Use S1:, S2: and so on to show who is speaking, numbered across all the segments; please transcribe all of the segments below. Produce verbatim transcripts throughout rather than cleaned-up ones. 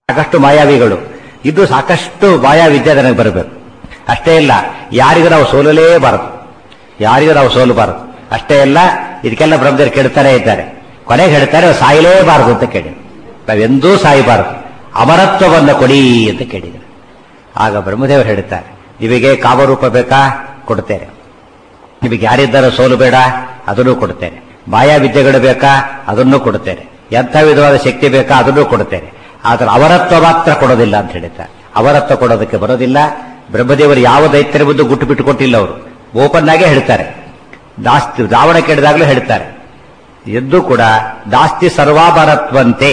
S1: ಸಾಕಷ್ಟು ಮಾಯಾವಿಗಳು ಇದು ಸಾಕಷ್ಟು ಮಾಯಾವಿದ್ಯೆ ನನಗೆ ಬರಬೇಕು. ಅಷ್ಟೇ ಇಲ್ಲ, ಯಾರಿಗೂ ನಾವು ಸೋಲಲೇಬಾರದು, ಯಾರಿಗೂ ನಾವು ಸೋಲಬಾರದು. ಅಷ್ಟೇ ಇಲ್ಲ, ಇದಕ್ಕೆಲ್ಲ ಬ್ರಹ್ಮದೇವರು ಕೆಡ್ತಾನೆ ಇದ್ದಾರೆ. ಕೊನೆಗೆ ಹೇಳ್ತಾರೆ ಸಾಯಲೇಬಾರದು ಅಂತ ಕೇಳಿ, ನಾವೆಂದೂ ಸಾಯಬಾರದು, ಅಮರತ್ವವನ್ನು ಕೊಡಿ ಅಂತ ಕೇಳಿದರು. ಆಗ ಬ್ರಹ್ಮದೇವರು ಹೇಳ್ತಾರೆ, ನಿಮಗೆ ಕಾಮರೂಪ ಬೇಕಾ, ಕೊಡ್ತೇನೆ. ನಿಮಗೆ ಯಾರಿದ್ದಾರೋ ಸೋಲು ಬೇಡ, ಅದನ್ನು ಕೊಡ್ತೇನೆ. ಮಾಯಾವಿದ್ಯೆಗಳು ಬೇಕಾ, ಅದನ್ನು ಕೊಡ್ತೇನೆ. ಎಂಥ ವಿಧವಾದ ಶಕ್ತಿ ಬೇಕಾ, ಅದನ್ನು ಕೊಡ್ತೇನೆ. ಆದರೆ ಅವರತ್ವ ಮಾತ್ರ ಕೊಡೋದಿಲ್ಲ ಅಂತ ಹೇಳ್ತಾರೆ. ಅವರತ್ವ ಕೊಡೋದಕ್ಕೆ ಬರೋದಿಲ್ಲ. ಬ್ರಹ್ಮದೇವರು ಯಾವ ದೈತ್ಯರ ಮುಂದೆ ಗುಟ್ಟು ಬಿಟ್ಟು ಕೊಟ್ಟಿಲ್ಲ. ಅವರು ಓಪನ್ ಆಗೇ ಹೇಳ್ತಾರೆ. ದಾಸ್ತಿ ರಾವಣ ಕೆಡದಾಗಲೂ ಹೇಳ್ತಾರೆ, ಎದ್ದು ಕೂಡ ದಾಸ್ತಿ ಸರ್ವಾಭರತ್ವಂತೆ,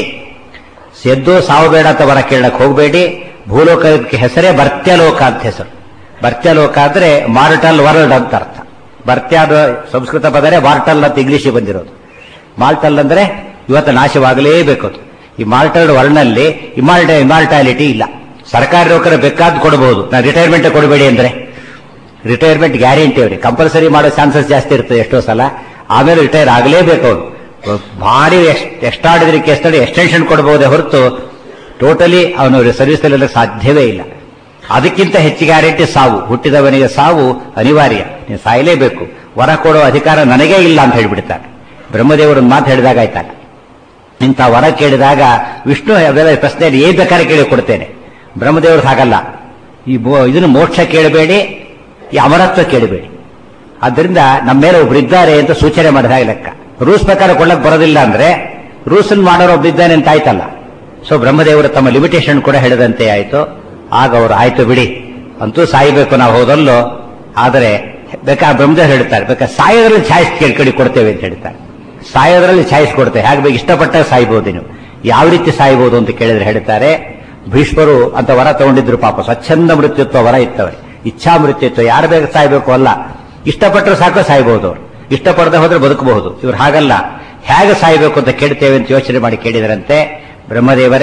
S1: ಎದ್ದು ಸಾವು ಬೇಡ ಅಂತ ವರ ಕೇಳಕ್ ಹೋಗಬೇಡಿ. ಭೂಲೋಕಕ್ಕೆ ಹೆಸರೇ ಭರ್ತ್ಯಲೋಕ ಅಂತ ಹೆಸರು. ಭರ್ತ್ಯಲೋಕ ಅಂದ್ರೆ ಮಾರ್ಟಲ್ ವರ್ಲ್ಡ್ ಅಂತ ಅರ್ಥ. ಭರ್ತ್ಯ ಸಂಸ್ಕೃತ ಪದನೇ ಮಾರ್ಟಲ್ ಅಂತ ಇಂಗ್ಲಿಷಿಗೆ ಬಂದಿರೋದು. ಮಾರ್ಟಲ್ ಅಂದ್ರೆ ಇವತ್ತು ನಾಶವಾಗಲೇಬೇಕು. ಈ ಮಾರ್ಟಲ್ ವರ್ಲ್ಡ್ನಲ್ಲಿ ಇಮಾಲ್ಟ ಇಮಾಲ್ಟಾಲಿಟಿ ಇಲ್ಲ. ಸರ್ಕಾರಿ ನೌಕರ ಬೇಕಾದ್ ಕೊಡಬಹುದು, ನಾನು ರಿಟೈರ್ಮೆಂಟ್ ಕೊಡಬೇಡಿ ಅಂದ್ರೆ ರಿಟೈರ್ಮೆಂಟ್ ಗ್ಯಾರಂಟಿ ಅವ್ರಿಗೆ ಕಂಪಲ್ಸರಿ ಮಾಡೋ ಚಾನ್ಸಸ್ ಜಾಸ್ತಿ ಇರ್ತದೆ ಎಷ್ಟೋ ಸಲ. ಆಮೇಲೆ ರಿಟೈರ್ ಆಗಲೇಬೇಕು ಅವರು. ಭಾರಿ ಎಷ್ಟಾಡಿದ್ರೆ ಕೇಸ್ತಾರೆ ಎಕ್ಸ್ಟೆನ್ಷನ್ ಕೊಡಬಹುದೇ ಹೊರತು ಟೋಟಲಿ ಅವನು ಸರ್ವಿಸ್ ನಲ್ಲಿ ಸಾಧ್ಯವೇ ಇಲ್ಲ. ಅದಕ್ಕಿಂತ ಹೆಚ್ಚು ಗ್ಯಾರಂಟಿ ಸಾವು. ಹುಟ್ಟಿದವನಿಗೆ ಸಾವು ಅನಿವಾರ್ಯ, ನೀನು ಸಾಯಲೇಬೇಕು. ವರ ಕೊಡೋ ಅಧಿಕಾರ ನನಗೇ ಇಲ್ಲ ಅಂತ ಹೇಳಿಬಿಡ್ತಾರೆ. ಬ್ರಹ್ಮದೇವರನ್ನು ಮಾತು ಹೇಳಿದಾಗ ಆಯ್ತಾಗ, ಇಂಥ ವರ ಕೇಳಿದಾಗ ವಿಷ್ಣು ಅವೆಲ್ಲ ಪ್ರಶ್ನೆ ಏನ್ ಬೇಕಾದ್ರೆ ಕೇಳಿ ಕೊಡ್ತೇನೆ. ಬ್ರಹ್ಮದೇವರು ಹಾಗಲ್ಲ, ಈ ಇದನ್ನು ಮೋಕ್ಷ ಕೇಳಬೇಡಿ, ಈ ಅಮರತ್ವ ಕೇಳಬೇಡಿ. ಆದ್ದರಿಂದ ನಮ್ಮ ಮೇಲೆ ಒಬ್ರು ಇದ್ದಾರೆ ಅಂತ ಸೂಚನೆ ಮಾಡಿದಾಗ ಲೆಕ್ಕ. ರೂಲ್ಸ್ ಪ್ರಕಾರ ಕೊಳ್ಳಕ್ ಬರೋದಿಲ್ಲ ಅಂದ್ರೆ ರೂಲ್ಸ್ ಮಾಡೋರು ಒಬ್ಬಿದ್ದಾನೆ ಅಂತ ಆಯ್ತಲ್ಲ. ಸೊ ಬ್ರಹ್ಮದೇವರು ತಮ್ಮ ಲಿಮಿಟೇಷನ್ ಕೂಡ ಹೇಳಿದಂತೆ ಆಯ್ತು. ಆಗ ಅವರು ಆಯ್ತು ಬಿಡಿ, ಅಂತೂ ಸಾಯಬೇಕು ನಾವು ಹೋದಲ್ಲೋ, ಆದರೆ ಬೇಕಾ ಬ್ರಹ್ಮದೇವರು ಹೇಳ್ತಾರೆ, ಬೇಕಾ ಸಾಯೋದ್ರಲ್ಲಿ ಛಾಯ್ಸ್ ಕೇಳ್ಕಡಿ ಕೊಡ್ತೇವೆ ಅಂತ ಹೇಳ್ತಾರೆ. ಸಾಯೋದ್ರಲ್ಲಿ ಛಾಯ್ಸ್ ಕೊಡ್ತೇವೆ, ಹಾಗೆ ಬೇಕು ಇಷ್ಟಪಟ್ಟಾಗ ಸಾಯ್ಬೋದು. ನೀವು ಯಾವ ರೀತಿ ಸಾಯ್ಬೋದು ಅಂತ ಕೇಳಿದ್ರೆ ಹೇಳ್ತಾರೆ, ಭೀಷ್ಮರು ಅಂತ ವರ ತಗೊಂಡಿದ್ರು ಪಾಪ. ಸ್ವಚ್ಛಂದ ಮೃತ್ಯುತ್ವ ವರ ಇತ್ತವೆ, ಇಚ್ಛಾ ಮೃತ್ಯುತ್ವ. ಯಾರು ಬೇಗ ಸಾಯ್ಬೇಕು ಅಲ್ಲ, ಇಷ್ಟಪಟ್ಟರು ಸಾಕು ಸಾಯ್ಬಹುದು. ಅವರು ಇಷ್ಟಪಡದೆ ಹೋದ್ರೆ ಬದುಕಬಹುದು. ಇವ್ರು ಹಾಗಲ್ಲ, ಹೇಗೆ ಸಾಯ್ಬೇಕು ಅಂತ ಕೇಳ್ತೇವೆ ಅಂತ ಯೋಚನೆ ಮಾಡಿ ಕೇಳಿದರಂತೆ. ಬ್ರಹ್ಮದೇವರೇ,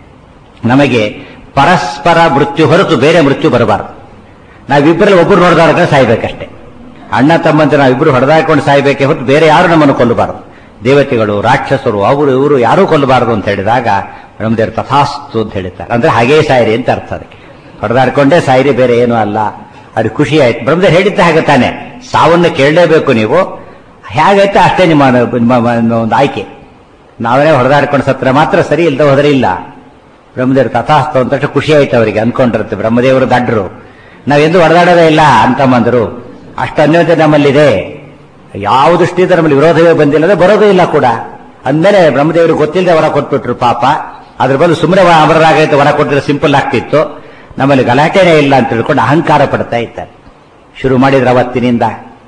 S1: ನಮಗೆ ಪರಸ್ಪರ ಮೃತ್ಯು ಹೊರತು ಬೇರೆ ಮೃತ್ಯು ಬರಬಾರದು. ನಾವಿಬ್ಬರಲ್ಲಿ ಒಬ್ಬರು ಹೊಡೆದಾಡ್ಕೊಂಡು ಸಾಯ್ಬೇಕಷ್ಟೇ. ಅಣ್ಣ ತಮ್ಮಂತೆ ನಾವಿಬ್ಬರು ಹೊಡೆದಾಡ್ಕೊಂಡು ಸಾಯ್ಬೇಕೆ ಹೊರತು ಬೇರೆ ಯಾರು ನಮ್ಮನ್ನು ಕೊಲ್ಲಬಾರದು. ದೇವತೆಗಳು, ರಾಕ್ಷಸರು, ಅವರು ಇವರು ಯಾರೂ ಕೊಲ್ಲಬಾರದು ಅಂತ ಹೇಳಿದಾಗ ಬ್ರಹ್ಮದೇವರು ತಥಾಸ್ತು ಅಂತ ಹೇಳಿದ್ದಾರೆ. ಅಂದ್ರೆ ಹಾಗೇ ಸಾಯಿರಿ ಅಂತ ಅರ್ಥ. ಅದಕ್ಕೆ ಹೊಡೆದಾಡ್ಕೊಂಡೇ ಸಾಯಿರಿ, ಬೇರೆ ಏನೂ ಅಲ್ಲ. ಅದು ಖುಷಿ ಆಯ್ತು. ಬ್ರಹ್ಮದೇವರು ಹೇಳಿದ್ದ ಹಾಗೆ ತಾನೆ, ಸಾವನ್ನು ಕೇಳಲೇಬೇಕು ನೀವು. ಹೇಗಾಯ್ತು ಅಷ್ಟೇ ನಿಮ್ಮ ಒಂದು ಆಯ್ಕೆ. ನಾವೇ ಹೊಡೆದಾಡ್ಕೊಂಡು ಸತ್ರ ಮಾತ್ರ ಸರಿ, ಇಲ್ಲದ ಹೋದರೆ ಇಲ್ಲ. ಬ್ರಹ್ಮದೇವರು ತಥಾಸ್ತು ಅಂತ ಖುಷಿ ಆಯ್ತು ಅವರಿಗೆ. ಅನ್ಕೊಂಡಿರುತ್ತೆ ಬ್ರಹ್ಮದೇವರು ದಡ್ರು, ನಾವೆಂದು ಹೊಡೆದಾಡೋದೇ ಇಲ್ಲ ಅಂತಂಬಂದರು. ಅಷ್ಟು ಅನ್ಯೋನ್ಯತೆ ನಮ್ಮಲ್ಲಿದೆ. ಯಾವ ದೃಷ್ಟಿಯಿಂದ ನಮ್ಮಲ್ಲಿ ವಿರೋಧವೇ ಬಂದಿಲ್ಲದೆ ಬರೋದೇ ಇಲ್ಲ ಕೂಡ. ಅಂದಮೇಲೆ ಬ್ರಹ್ಮದೇವರು ಗೊತ್ತಿಲ್ಲದೆ ವರ ಕೊಟ್ಬಿಟ್ರು ಪಾಪ. ಅದ್ರ ಬದಲು ಸುಮ್ಮನೆ ಅಮರರಾಗೈತೆ ವರ ಕೊಟ್ಟಿದ್ರೆ ಸಿಂಪಲ್ ಆಗ್ತಿತ್ತು. ನಮ್ಮಲ್ಲಿ ಗಲಾಟೆನೇ ಇಲ್ಲ ಅಂತ ತಿಳ್ಕೊಂಡು ಅಹಂಕಾರ ಪಡ್ತಾ ಇದ್ದಾರೆ. ಶುರು ಮಾಡಿದ್ರೆ ಅವತ್ತಿನಿಂದ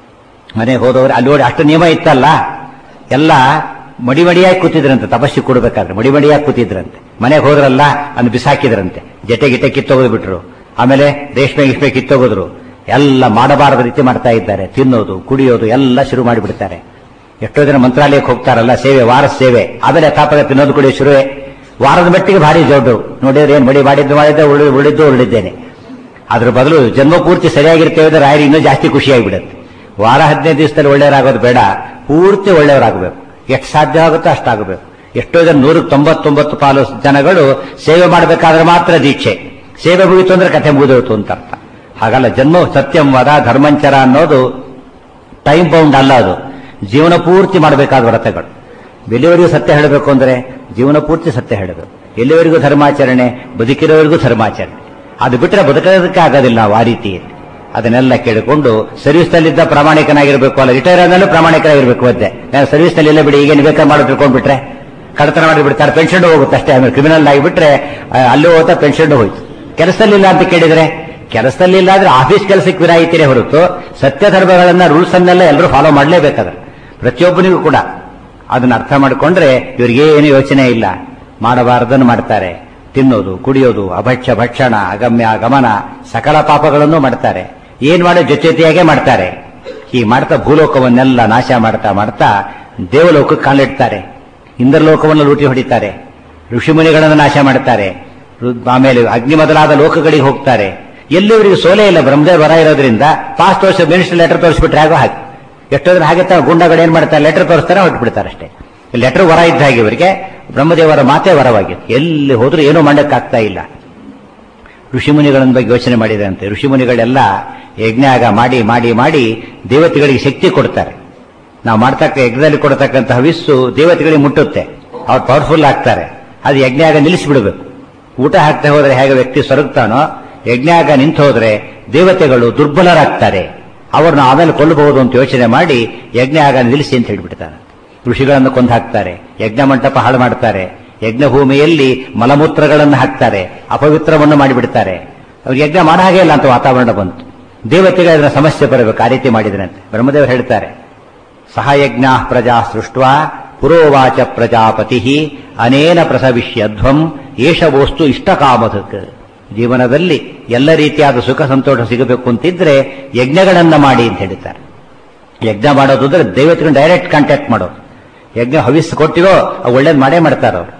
S1: ಮನೆಗೆ ಹೋದವರು ಅಲ್ಲಿ ನೋಡಿ ಅಷ್ಟು ನಿಯಮ ಇತ್ತಲ್ಲ, ಎಲ್ಲ ಮಡಿಮಡಿಯಾಗಿ ಕೂತಿದ್ರಂತೆ. ತಪಸ್ಸಿ ಕೊಡ್ಬೇಕಾದ್ರೆ ಮಡಿಮಡಿಯಾಗಿ ಕೂತಿದ್ರಂತೆ. ಮನೆಗೆ ಹೋದ್ರಲ್ಲ ಅನ್ನು ಬಿಸಾಕಿದ್ರಂತೆ. ಜಟೆ ಗಿಟೆ ಕಿತ್ತೋಗೋದು ಬಿಟ್ರು. ಆಮೇಲೆ ರೇಷ್ಮೆ ಗಿಷ್ಮೆ ಕಿತ್ತೋಗಿದ್ರು. ಎಲ್ಲ ಮಾಡಬಾರದ ರೀತಿ ಮಾಡ್ತಾ ಇದ್ದಾರೆ. ತಿನ್ನೋದು ಕುಡಿಯೋದು ಎಲ್ಲ ಶುರು ಮಾಡಿಬಿಡ್ತಾರೆ. ಎಷ್ಟೋ ಜನ ಮಂತ್ರಾಲಯಕ್ಕೆ ಹೋಗ್ತಾರಲ್ಲ, ಸೇವೆ, ವಾರ ಸೇವೆ, ಆಮೇಲೆ ತಾಪದ ತಿನ್ನೋದು ಕುಡಿಯೋ ಶುರುವೆ. ವಾರದ ಮಟ್ಟಿಗೆ ಭಾರಿ ಜೋಡು ನೋಡಿದ್ರೆ ಏನ್ ಮಡಿ ಮಾಡಿದ್ದು ಮಾಡಿದ್ದೆ, ಉಳಿದ್ದು ಉಳಿದಿದ್ದೇನೆ. ಅದ್ರ ಬದಲು ಜನ್ಮ ಪೂರ್ತಿ ಸರಿಯಾಗಿರ್ತೇವೆ ಅಂದ್ರೆ ರಾಯರು ಇನ್ನೂ ಜಾಸ್ತಿ ಖುಷಿಯಾಗಿಬಿಡುತ್ತೆ. ವಾರ ಹದಿನೈದು ದಿವಸದಲ್ಲಿ ಒಳ್ಳೆಯವರಾಗೋದು ಬೇಡ, ಪೂರ್ತಿ ಒಳ್ಳೆಯವರಾಗಬೇಕು. ಎಷ್ಟು ಸಾಧ್ಯ ಆಗುತ್ತೋ ಅಷ್ಟಾಗಬೇಕು. ಎಷ್ಟೋ ಜನ ನೂರಕ್ಕೆ ತೊಂಬತ್ತೊಂಬತ್ತು ಪಾಲು ಜನಗಳು ಸೇವೆ ಮಾಡಬೇಕಾದ್ರೆ ಮಾತ್ರ ದೀಕ್ಷೆ. ಸೇವೆ ಮುಗಿತು ಅಂದ್ರೆ ಕಥೆ ಮುಗಿದೋಯ್ತು ಅಂತ ಅರ್ಥ. ಹಾಗಲ್ಲ, ಜನ್ಮ ಸತ್ಯಂ ವದ ಧರ್ಮಂಚರ ಅನ್ನೋದು ಟೈಮ್ ಬೌಂಡ್ ಅಲ್ಲ, ಅದು ಜೀವನ ಪೂರ್ತಿ ಮಾಡಬೇಕಾದ ವ್ರತಗಳು. ಎಲ್ಲಿವರೆಗೂ ಸತ್ಯ ಹೇಳಬೇಕು ಅಂದ್ರೆ ಜೀವನ ಪೂರ್ತಿ ಸತ್ಯ ಹೇಳಬೇಕು. ಎಲ್ಲಿವರೆಗೂ ಧರ್ಮಾಚರಣೆ, ಬದುಕಿರೋವರೆಗೂ ಧರ್ಮಾಚರಣೆ. ಅದು ಬಿಟ್ಟರೆ ಬದುಕೋದಕ್ಕೆ ಆಗೋದಿಲ್ಲ ನಾವು ಆ ರೀತಿಯಲ್ಲಿ. ಅದನ್ನೆಲ್ಲ ಕೇಳಿಕೊಂಡು ಸರ್ವಿಸ್ ನಲ್ಲಿದ್ದ ಪ್ರಾಮಾಣಿಕನಾಗಿರ್ಬೇಕು, ಅಲ್ಲ ರಿಟೈರ್ ಆದ್ಮೇಲೆ ಪ್ರಾಮಾಣಿಕರಾಗಿರ್ಬೇಕು. ಮತ್ತೆ ನಾನು ಸರ್ವಿಸ್ ನಲ್ಲಿ ಇಲ್ಲ ಬಿಡಿ, ಈಗೇನು ಬೇಕಾದ್ರೆ ಮಾಡೋದು ತಿಳ್ಕೊಂಡ್ಬಿಟ್ರೆ ಕಡತನ ಮಾಡಿಬಿಡ್ತಾರೆ, ಪೆನ್ಷನ್ ಹೋಗುತ್ತೆ ಅಷ್ಟೇ. ಆಮೇಲೆ ಕ್ರಿಮಿನಲ್ ಆಗಿಬಿಟ್ರೆ ಅಲ್ಲೂ ಹೋಗ್ತಾ ಪೆನ್ಷನ್ ಹೋಯ್ತು. ಕೆಲಸದಲ್ಲಿಲ್ಲ ಅಂತ ಕೇಳಿದ್ರೆ, ಕೆಲಸದಲ್ಲಿಲ್ಲ ಆದ್ರೆ ಆಫೀಸ್ ಕೆಲಸಕ್ಕೆ ವಿನಾಯಿತಿನೇ ಹೊರತು ಸತ್ಯ ಧರ್ಮಗಳನ್ನ ರೂಲ್ಸ್ ಅನ್ನೆಲ್ಲ ಎಲ್ಲರೂ ಫಾಲೋ ಮಾಡಲೇಬೇಕಾದ್ರೆ ಪ್ರತಿಯೊಬ್ಬನಿಗೂ ಕೂಡ. ಅದನ್ನ ಅರ್ಥ ಮಾಡಿಕೊಂಡ್ರೆ ಇವರಿಗೇನು ಯೋಚನೆ ಇಲ್ಲ. ಮಾಡಬಾರದನ್ನು ಮಾಡ್ತಾರೆ. ತಿನ್ನೋದು ಕುಡಿಯೋದು, ಅಭಕ್ಷ್ಯ ಭಕ್ಷಣ, ಅಗಮ್ಯ ಗಮನ, ಸಕಲ ಪಾಪಗಳನ್ನು ಮಾಡ್ತಾರೆ. ಏನ್ ಮಾಡೋ ಜೊತೆಯಾಗೆ ಮಾಡ್ತಾರೆ. ಹೀಗೆ ಮಾಡ್ತಾ ಭೂಲೋಕವನ್ನೆಲ್ಲ ನಾಶ ಮಾಡ್ತಾ ಮಾಡ್ತಾ ದೇವಲೋಕಕ್ಕೆ ಕಾಲಿಡ್ತಾರೆ. ಇಂದ್ರಲೋಕವನ್ನು ಲೂಟಿ ಹೊಡಿತಾರೆ. ಋಷಿಮುನಿಗಳನ್ನು ನಾಶ ಮಾಡ್ತಾರೆ. ಆಮೇಲೆ ಅಗ್ನಿ ಮೊದಲಾದ ಲೋಕಗಳಿಗೆ ಹೋಗ್ತಾರೆ. ಎಲ್ಲಿವರಿಗೆ ಸೋಲೆ ಇಲ್ಲ. ಬ್ರಹ್ಮದೇವ ವರ ಇರೋದ್ರಿಂದ ಪಾಸ್ ತೋರಿಸ ಮಿನಿಸ್ಟರ್ ಲೆಟರ್ ತೋರಿಸ್ಬಿಟ್ರೆ ಆಗೋ ಹಾಗೆ. ಎಷ್ಟೋ ಜನ ಹಾಗೆ ಗುಂಡಗಳು ಏನ್ ಮಾಡ್ತಾರೆ, ಲೆಟರ್ ತೋರಿಸ್ತಾರೆ, ಹೊಟ್ಬಿಡ್ತಾರೆ ಅಷ್ಟೇ. ಲೆಟರ್ ವರ ಇದ್ದ ಹಾಗೆ ಇವರಿಗೆ ಬ್ರಹ್ಮದೇವರ ಮಾತೇ ವರವಾಗಿತ್ತು. ಎಲ್ಲಿ ಹೋದ್ರೂ ಏನೂ ಮಾಡಕ್ಕಾಗ್ತಾ ಇಲ್ಲ. ಋಷಿಮುನಿಗಳ ಬಗ್ಗೆ ಯೋಚನೆ ಮಾಡಿದಂತೆ ಋಷಿಮುನಿಗಳೆಲ್ಲ ಯಜ್ಞಾಗ ಮಾಡಿ ಮಾಡಿ ಮಾಡಿ ದೇವತೆಗಳಿಗೆ ಶಕ್ತಿ ಕೊಡ್ತಾರೆ. ನಾವು ಮಾಡ್ತಕ್ಕ ಯಜ್ಞದಲ್ಲಿ ಕೊಡ್ತಕ್ಕಂಥ ಹವಿಸ್ಸು ದೇವತೆಗಳಿಗೆ ಮುಟ್ಟುತ್ತೆ, ಅವ್ರು ಪವರ್ಫುಲ್ ಆಗ್ತಾರೆ. ಅದು ಯಜ್ಞಾಗ ನಿಲ್ಲಿಸಿಬಿಡಬೇಕು. ಊಟ ಹಾಕ್ತಾ ಹೋದ್ರೆ ಹೇಗೆ ವ್ಯಕ್ತಿ ಸೊರಗ್ತಾನೋ, ಯಜ್ಞಾಗ ನಿಂತು ಹೋದ್ರೆ ದೇವತೆಗಳು ದುರ್ಬಲರಾಗ್ತಾರೆ, ಅವ್ರನ್ನ ಆಮೇಲೆ ಕೊಲ್ಲಬಹುದು ಅಂತ ಯೋಚನೆ ಮಾಡಿ ಯಜ್ಞಾಗ ನಿಲ್ಲಿಸಿ ಅಂತ ಹೇಳ್ಬಿಡ್ತಾನೆ. ಋಷಿಗಳನ್ನು ಕೊಂದು ಹಾಕ್ತಾರೆ, ಯಜ್ಞ ಮಂಟಪ ಹಾಳು ಮಾಡ್ತಾರೆ, ಯಜ್ಞ ಭೂಮಿಯಲ್ಲಿ ಮಲಮೂತ್ರಗಳನ್ನು ಹಾಕ್ತಾರೆ, ಅಪವಿತ್ರವನ್ನು ಮಾಡಿಬಿಡ್ತಾರೆ. ಅವ್ರಿಗೆ ಯಜ್ಞ ಮಾಡ ಹಾಗೆ ಇಲ್ಲ ಅಂತ ವಾತಾವರಣ ಬಂತು. ದೇವತೆಗೆ ಅದರ ಸಮಸ್ಯೆ ಬರಬೇಕು. ಆ ರೀತಿ ಮಾಡಿದ್ರಂತೆ. ಬ್ರಹ್ಮದೇವರು ಹೇಳ್ತಾರೆ, ಸಹಯಜ್ಞ ಪ್ರಜಾ ಸೃಷ್ಟ್ವಾ ಪುರೋವಾಚ ಪ್ರಜಾಪತಿ ಅನೇನ ಪ್ರಸವಿಷ್ಯಧ್ವಂ ಏಷವೋಸ್ತು ಇಷ್ಟಕಾಮಧಕ್. ಜೀವನದಲ್ಲಿ ಎಲ್ಲ ರೀತಿಯಾದ ಸುಖ ಸಂತೋಷ ಸಿಗಬೇಕು ಅಂತಿದ್ರೆ ಯಜ್ಞಗಳನ್ನ ಮಾಡಿ ಅಂತ ಹೇಳ್ತಾರೆ. ಯಜ್ಞ ಮಾಡೋದು ಅಂದ್ರೆ ದೇವತೆಗಳನ್ನ ಡೈರೆಕ್ಟ್ ಕಾಂಟ್ಯಾಕ್ಟ್ ಮಾಡೋದು. ಯಜ್ಞ ಹವಿಸ್ ಕೊಟ್ಟಿರೋ ಅವ್ರು ಒಳ್ಳೇದು ಮಾಡೇ ಮಾಡ್ತಾರೆ. ಅವರು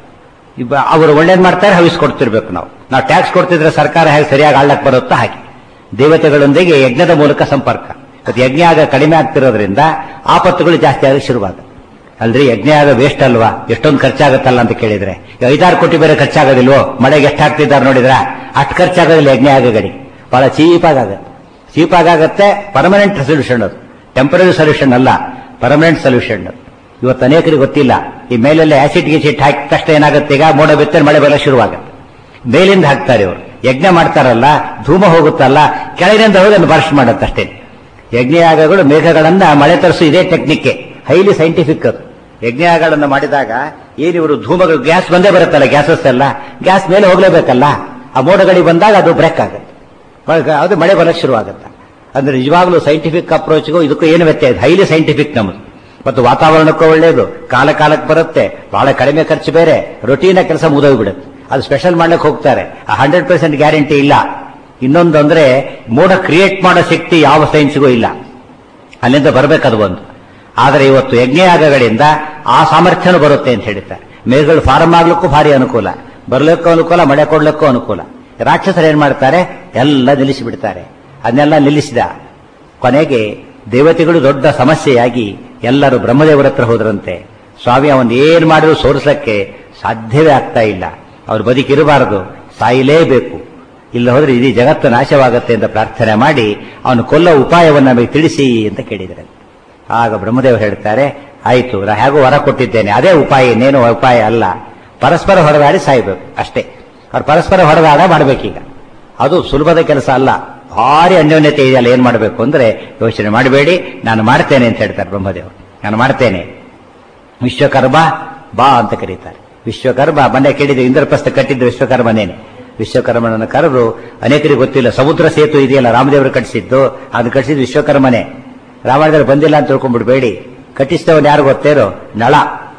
S1: ಅವರು ಒಳ್ಳೇದು ಮಾಡ್ತಾರೆ, ಹವಿಸ್ ಕೊಡ್ತಿರ್ಬೇಕು. ನಾವು ನಾವು ಟ್ಯಾಕ್ಸ್ ಕೊಡ್ತಿದ್ರೆ ಸರ್ಕಾರ ಹೇಗೆ ಸರಿಯಾಗಿ ಆಳ್ಲಕ್ಕೆ ಬರುತ್ತೋ ಹಾಗೆ ದೇವತೆಗಳೊಂದಿಗೆ ಯಜ್ಞದ ಮೂಲಕ ಸಂಪರ್ಕ. ಅದು ಯಜ್ಞ ಆಗ ಕಡಿಮೆ ಆಗ್ತಿರೋದ್ರಿಂದ ಆಪತ್ತುಗಳು ಜಾಸ್ತಿ ಆಗ ಶುರುವಾಗ. ಅಲ್ರಿ ಯಜ್ಞ ಆಗ ವೇಸ್ಟ್ ಅಲ್ವಾ, ಎಷ್ಟೊಂದು ಖರ್ಚಾಗತ್ತಲ್ಲ ಅಂತ ಕೇಳಿದ್ರೆ ಐದಾರು ಕೋಟಿ ಬೇರೆ ಖರ್ಚಾಗೋದಿಲ್ವೋ? ಮಳೆಗೆ ಎಷ್ಟು ಹಾಕ್ತಿದ್ದಾರೆ ನೋಡಿದ್ರ, ಅಷ್ಟು ಖರ್ಚಾಗೋದಿಲ್ಲ ಯಜ್ಞ ಆಗ ಗಡಿ. ಬಹಳ ಚೀಪಾಗುತ್ತೆ. ಚೀಪಾಗತ್ತೆ. ಪರ್ಮನೆಂಟ್ ಸೊಲ್ಯೂಷನ್ ಅದು, ಟೆಂಪರರಿ ಸೊಲ್ಯೂಷನ್ ಅಲ್ಲ, ಪರ್ಮನೆಂಟ್ ಸೊಲ್ಯೂಷನ್. ಇವತ್ತು ಅನೇಕರಿಗೆ ಗೊತ್ತಿಲ್ಲ. ಈ ಮೇಲೆಲ್ಲ ಆಸಿಡ್ ಗಿಸಿಟ್ ಹಾಕಿದ ತಕ್ಷಣ ಏನಾಗುತ್ತೆ, ಈಗ ಮೋಡ ಬಿತ್ತನೆ ಮಳೆ ಬರಲ್ಲ ಶುರುವಾಗುತ್ತೆ. ಮೇಲಿಂದ ಹಾಕ್ತಾರೆ ಇವರು. ಯಜ್ಞ ಮಾಡ್ತಾರಲ್ಲ, ಧೂಮ ಹೋಗುತ್ತಲ್ಲ, ಕೆಳಗಿನಿಂದ ಹೋಗಿ ಅದನ್ನು ಬರ್ಸ್ಟ್ ಮಾಡುತ್ತಷ್ಟೇ. ಯಜ್ಞಯಾಗಗಳು ಮೇಘಗಳನ್ನ ಮಳೆ ತರಿಸು ಇದೇ ಟೆಕ್ನಿಕ್, ಹೈಲಿ ಸೈಂಟಿಫಿಕ್ ಅದು. ಯಜ್ಞಯಾಗಗಳನ್ನು ಮಾಡಿದಾಗ ಏನಿವರು ಧೂಮಗಳು, ಗ್ಯಾಸ್ ಬಂದೇ ಬರುತ್ತಲ್ಲ, ಗ್ಯಾಸಸ್ ಎಲ್ಲ ಗ್ಯಾಸ್ ಮೇಲೆ ಹೋಗ್ಲೇಬೇಕಲ್ಲ. ಆ ಮೋಡಗಳಿಗೆ ಬಂದಾಗ ಅದು ಬ್ರೇಕ್ ಆಗುತ್ತೆ, ಅದು ಮಳೆ ಬರಕ್ಕೆ ಶುರುವಾಗುತ್ತೆ. ಅಂದ್ರೆ ನಿಜವಾಗ್ಲೂ ಸೈಂಟಿಫಿಕ್ ಅಪ್ರೋಚ್ಗೂ ಇದಕ್ಕೂ ಏನು ವ್ಯತ್ಯಾಸ? ಹೈಲಿ ಸೈಂಟಿಫಿಕ್ ನಮ್ಮದು. ಮತ್ತು ವಾತಾವರಣಕ್ಕೂ ಒಳ್ಳೆಯದು, ಕಾಲ ಕಾಲಕ್ಕೆ ಬರುತ್ತೆ, ಬಹಳ ಕಡಿಮೆ ಖರ್ಚು ಬೇರೆ, ರೊಟೀನ ಕೆಲಸ ಮುಗಿದೋಗ್ಬಿಡುತ್ತೆ. ಅದು ಸ್ಪೆಷಲ್ ಮಾಡ್ಲಿಕ್ಕೆ ಹೋಗ್ತಾರೆ, ಆ ಹಂಡ್ರೆಡ್ ಪರ್ಸೆಂಟ್ ಗ್ಯಾರಂಟಿ ಇಲ್ಲ. ಇನ್ನೊಂದು ಅಂದ್ರೆ ಮೋಡ ಕ್ರಿಯೇಟ್ ಮಾಡೋ ಶಕ್ತಿ ಯಾವ ಸೈನ್ಸ್ಗೂ ಇಲ್ಲ, ಅಲ್ಲಿಂದ ಬರಬೇಕದು ಒಂದು. ಆದರೆ ಇವತ್ತು ಯಜ್ಞಯಾಗಗಳಿಂದ ಆ ಸಾಮರ್ಥ್ಯನೂ ಬರುತ್ತೆ ಅಂತ ಹೇಳ್ತಾರೆ. ಮೇಘಗಳು ಫಾರಂ ಆಗ್ಲಿಕ್ಕೂ ಭಾರಿ ಅನುಕೂಲ, ಬರ್ಲಿಕ್ಕೂ ಅನುಕೂಲ, ಮಳೆ ಕೊಡ್ಲಿಕ್ಕೂ ಅನುಕೂಲ. ರಾಕ್ಷಸರು ಏನ್ ಮಾಡ್ತಾರೆ, ಎಲ್ಲ ನಿಲ್ಲಿಸಿ ಬಿಡ್ತಾರೆ. ಅದನ್ನೆಲ್ಲ ನಿಲ್ಲಿಸಿದ ಕೊನೆಗೆ ದೇವತೆಗಳು ದೊಡ್ಡ ಸಮಸ್ಯೆಯಾಗಿ ಎಲ್ಲರೂ ಬ್ರಹ್ಮದೇವರ ಹತ್ರ ಹೋದ್ರಂತೆ. ಸ್ವಾಮಿ ಅವನ್ ಏನ್ ಮಾಡಿದ್ರು ಸೋರಿಸಕ್ಕೆ ಸಾಧ್ಯವೇ ಆಗ್ತಾ ಇಲ್ಲ, ಅವ್ರು ಬದುಕಿರಬಾರದು, ಸಾಯಲೇಬೇಕು, ಇಲ್ಲ ಹೋದ್ರೆ ಇಡೀ ಜಗತ್ತು ನಾಶವಾಗತ್ತೆ ಅಂತ ಪ್ರಾರ್ಥನೆ ಮಾಡಿ ಅವನು ಕೊಲ್ಲೋ ಉಪಾಯವನ್ನು ನಮಗೆ ತಿಳಿಸಿ ಅಂತ ಕೇಳಿದರೆ, ಆಗ ಬ್ರಹ್ಮದೇವರು ಹೇಳ್ತಾರೆ, ಆಯ್ತು, ನಾ ಹೇಗೂ ವರ ಕೊಟ್ಟಿದ್ದೇನೆ, ಅದೇ ಉಪಾಯ, ಇನ್ನೇನು ಉಪಾಯ ಅಲ್ಲ, ಪರಸ್ಪರ ಹೊಡೆದಾಡಿ ಸಾಯ್ಬೇಕು ಅಷ್ಟೇ. ಅವ್ರು ಪರಸ್ಪರ ಹೊಡೆದಾಡ ಮಾಡ್ಬೇಕೀಗ. ಅದು ಸುಲಭದ ಕೆಲಸ ಅಲ್ಲ, ಭಾರಿ ಅನ್ಯೋನ್ಯತೆ ಇದೆಯಲ್ಲ. ಏನ್ ಮಾಡಬೇಕು ಅಂದ್ರೆ ಯೋಚನೆ ಮಾಡಬೇಡಿ, ನಾನು ಮಾಡ್ತೇನೆ ಅಂತ ಹೇಳ್ತಾರೆ ಬ್ರಹ್ಮದೇವರು. ನಾನು ಮಾಡ್ತೇನೆ. ವಿಶ್ವಕರ್ಮ ಬಾ ಅಂತ ಕರೀತಾರೆ. ವಿಶ್ವಕರ್ಮ ಮನೆ ಕೇಳಿದ್ರೆ ಇಂದ್ರಪ್ರಸ್ಥ ಕಟ್ಟಿದ್ದು ವಿಶ್ವಕರ್ಮನೇನೆ. ವಿಶ್ವಕರ್ಮನನ್ನು ಕರೆದು, ಅನೇಕರಿಗೆ ಗೊತ್ತಿಲ್ಲ, ಸಮುದ್ರ ಸೇತು ಇದೆಯಲ್ಲ ರಾಮದೇವರು ಕಟ್ಟಿಸಿದ್ದು, ಅದು ಕಟ್ಟಿಸಿದ್ದು ವಿಶ್ವಕರ್ಮನೇ. ರಾಮಾಯಣದಲ್ಲಿ ಬಂದಿಲ್ಲ ಅಂತ ತಿಳ್ಕೊಂಡ್ಬಿಡ್ಬೇಡಿ. ಕಟ್ಟಿಸಿದವನು ಯಾರು ಗೊತ್ತೇರೋ, ನಳ.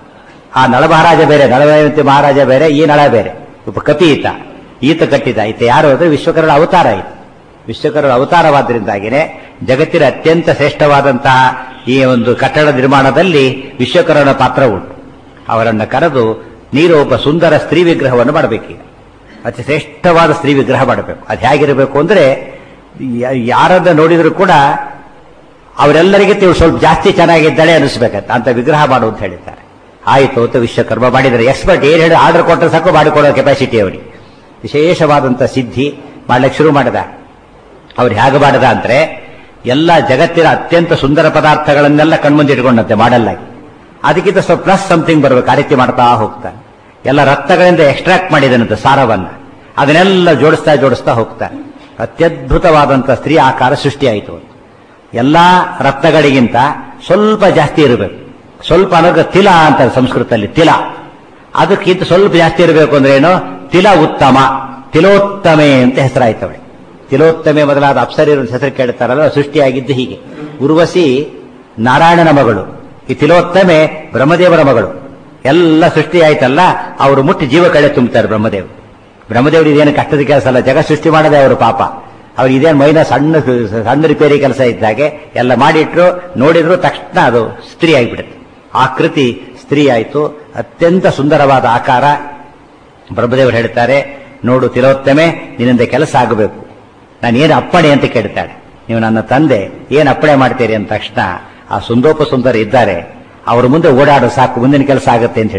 S1: ಆ ನಳ ಮಹಾರಾಜ ಬೇರೆ, ನಳವತಿ ಮಹಾರಾಜ ಬೇರೆ, ಈ ನಳ ಬೇರೆ. ಒಬ್ಬ ಕಪಿ ಈತ, ಈತ ಕಟ್ಟಿದ. ಈತ ಯಾರು ಅಂದ್ರೆ ವಿಶ್ವಕರ್ಮನ ಅವತಾರ. ಇದು ವಿಶ್ವಕರ್ಮನ ಅವತಾರವಾದ್ದರಿಂದಾಗಿನೇ ಜಗತ್ತಿನ ಅತ್ಯಂತ ಶ್ರೇಷ್ಠವಾದಂತಹ ಈ ಒಂದು ಕಟ್ಟಡ ನಿರ್ಮಾಣದಲ್ಲಿ ವಿಶ್ವಕರ್ಮನ ಪಾತ್ರ ಉಂಟು. ಅವರನ್ನು ಕರೆದು ನೀರು ಒಬ್ಬ ಸುಂದರ ಸ್ತ್ರೀ ವಿಗ್ರಹವನ್ನು ಮಾಡಬೇಕೀಗ. ಅತಿ ಶ್ರೇಷ್ಠವಾದ ಸ್ತ್ರೀ ವಿಗ್ರಹ ಮಾಡಬೇಕು. ಅದು ಹೇಗಿರಬೇಕು ಅಂದ್ರೆ ಯಾರನ್ನ ನೋಡಿದ್ರು ಕೂಡ ಅವರೆಲ್ಲರಿಗೆ ನೀವು ಸ್ವಲ್ಪ ಜಾಸ್ತಿ ಚೆನ್ನಾಗಿದ್ದಾಳೆ ಅನಿಸ್ಬೇಕಂತ ಅಂತ ವಿಗ್ರಹ ಮಾಡು ಅಂತ ಹೇಳಿದ್ದಾರೆ. ಆಯಿತು ಅಂತ ವಿಶ್ವಕರ್ಮ ಮಾಡಿದರೆ. ಎಕ್ಸ್ಪರ್ಟ್ ಏನ್ ಹೇಳಿ ಆರ್ಡರ್ ಕೊಟ್ಟರೆ ಸಾಕು ಮಾಡಿಕೊಡೋ ಕೆಪಾಸಿಟಿ ಅವರಿಗೆ, ವಿಶೇಷವಾದಂಥ ಸಿದ್ಧಿ ಮಾಡ್ಲಿಕ್ಕೆ ಶುರು ಮಾಡಿದ. ಅವ್ರು ಹೇಗೆ ಮಾಡಿದ ಅಂದ್ರೆ ಎಲ್ಲ ಜಗತ್ತಿನ ಅತ್ಯಂತ ಸುಂದರ ಪದಾರ್ಥಗಳನ್ನೆಲ್ಲ ಕಣ್ಮುಂದಿಟ್ಕೊಂಡಂತೆ ಮಾಡಲ್ಲಾಗಿ. ಅದಕ್ಕಿಂತ ಸ್ವಲ್ಪ ಪ್ಲಸ್ ಸಮಥಿಂಗ್ ಬರಬೇಕು, ಆ ರೀತಿ ಮಾಡ್ತಾ ಹೋಗ್ತಾನೆ. ಎಲ್ಲ ರತ್ನಗಳಿಂದ ಎಕ್ಸ್ಟ್ರಾಕ್ಟ್ ಮಾಡಿದನಂತೆ ಸಾರವನ್ನ, ಅದನ್ನೆಲ್ಲ ಜೋಡಿಸ್ತಾ ಜೋಡಿಸ್ತಾ ಹೋಗ್ತಾನೆ. ಅತ್ಯದ್ಭುತವಾದಂಥ ಸ್ತ್ರೀ ಆಕಾರ ಸೃಷ್ಟಿಯಾಯಿತು. ಎಲ್ಲಾ ರತ್ನಗಳಿಗಿಂತ ಸ್ವಲ್ಪ ಜಾಸ್ತಿ ಇರಬೇಕು. ಸ್ವಲ್ಪ ಅನ್ನೋದು ತಿಲ ಅಂತ ಸಂಸ್ಕೃತದಲ್ಲಿ, ತಿಲ. ಅದಕ್ಕಿಂತ ಸ್ವಲ್ಪ ಜಾಸ್ತಿ ಇರಬೇಕು ಅಂದ್ರೆ ಏನು, ತಿಲ ಉತ್ತಮ, ತಿಲೋತ್ತಮೆ ಅಂತ ಹೆಸರಾಯ್ತವಳೆ. ತಿಲೋತ್ತಮೆ ಮೊದಲಾದ ಅಪ್ಸರಿಯರ ಹೆಸರು ಕೇಳ್ತಾರಲ್ಲ, ಸೃಷ್ಟಿಯಾಗಿದ್ದು ಹೀಗೆ. ಉರ್ವಶಿ ನಾರಾಯಣನ ಮಗಳು, ಈ ತಿಲೋತ್ತಮೆ ಬ್ರಹ್ಮದೇವರ ಮಗಳು. ಎಲ್ಲ ಸೃಷ್ಟಿಯಾಯ್ತಲ್ಲ, ಅವರು ಮುಟ್ಟಿ ಜೀವ ಕಳೆ ತುಂಬುತ್ತಾರೆ ಬ್ರಹ್ಮದೇವರು. ಬ್ರಹ್ಮದೇವರು ಇದೇನು ಕಷ್ಟದ ಕೆಲಸ ಅಲ್ಲ, ಜಗ ಸೃಷ್ಟಿ ಮಾಡದೆ ಅವರು ಪಾಪ. ಅವ್ರು ಇದೇನು ಮೈನ ಸಣ್ಣ ಸಣ್ಣ ರಿಪೇರಿ ಕೆಲಸ ಇದ್ದಾಗೆ ಎಲ್ಲ ಮಾಡಿಟ್ರು, ನೋಡಿದ್ರು ತಕ್ಷಣ ಅದು ಸ್ತ್ರೀ ಆಗಿಬಿಡುತ್ತೆ. ಆಕೃತಿ ಸ್ತ್ರೀ ಆಯಿತು, ಅತ್ಯಂತ ಸುಂದರವಾದ ಆಕಾರ. ಬ್ರಹ್ಮದೇವರು ಹೇಳ್ತಾರೆ, ನೋಡು ತಿಲೋತ್ತಮೆ, ನಿನ್ನಿಂದ ಕೆಲಸ ಆಗಬೇಕು, ನಾನು ಏನು ಅಪ್ಪಣೆ ಅಂತ ಕೇಳ್ತಾಳೆ. ನೀವು ನನ್ನ ತಂದೆ, ಏನು ಅಪ್ಪಣೆ ಮಾಡ್ತೀರಿ ಅಂದ ತಕ್ಷಣ ಆ ಸುಂದೋಪ ಸುಂದರ ಇದ್ದಾರೆ, ಅವ್ರ ಮುಂದೆ ಓಡಾಡೋ ಸಾಕು, ಮುಂದಿನ ಕೆಲಸ ಆಗುತ್ತೆ ಅಂತ ಹೇಳ್ಬಿಡುತ್ತೆ.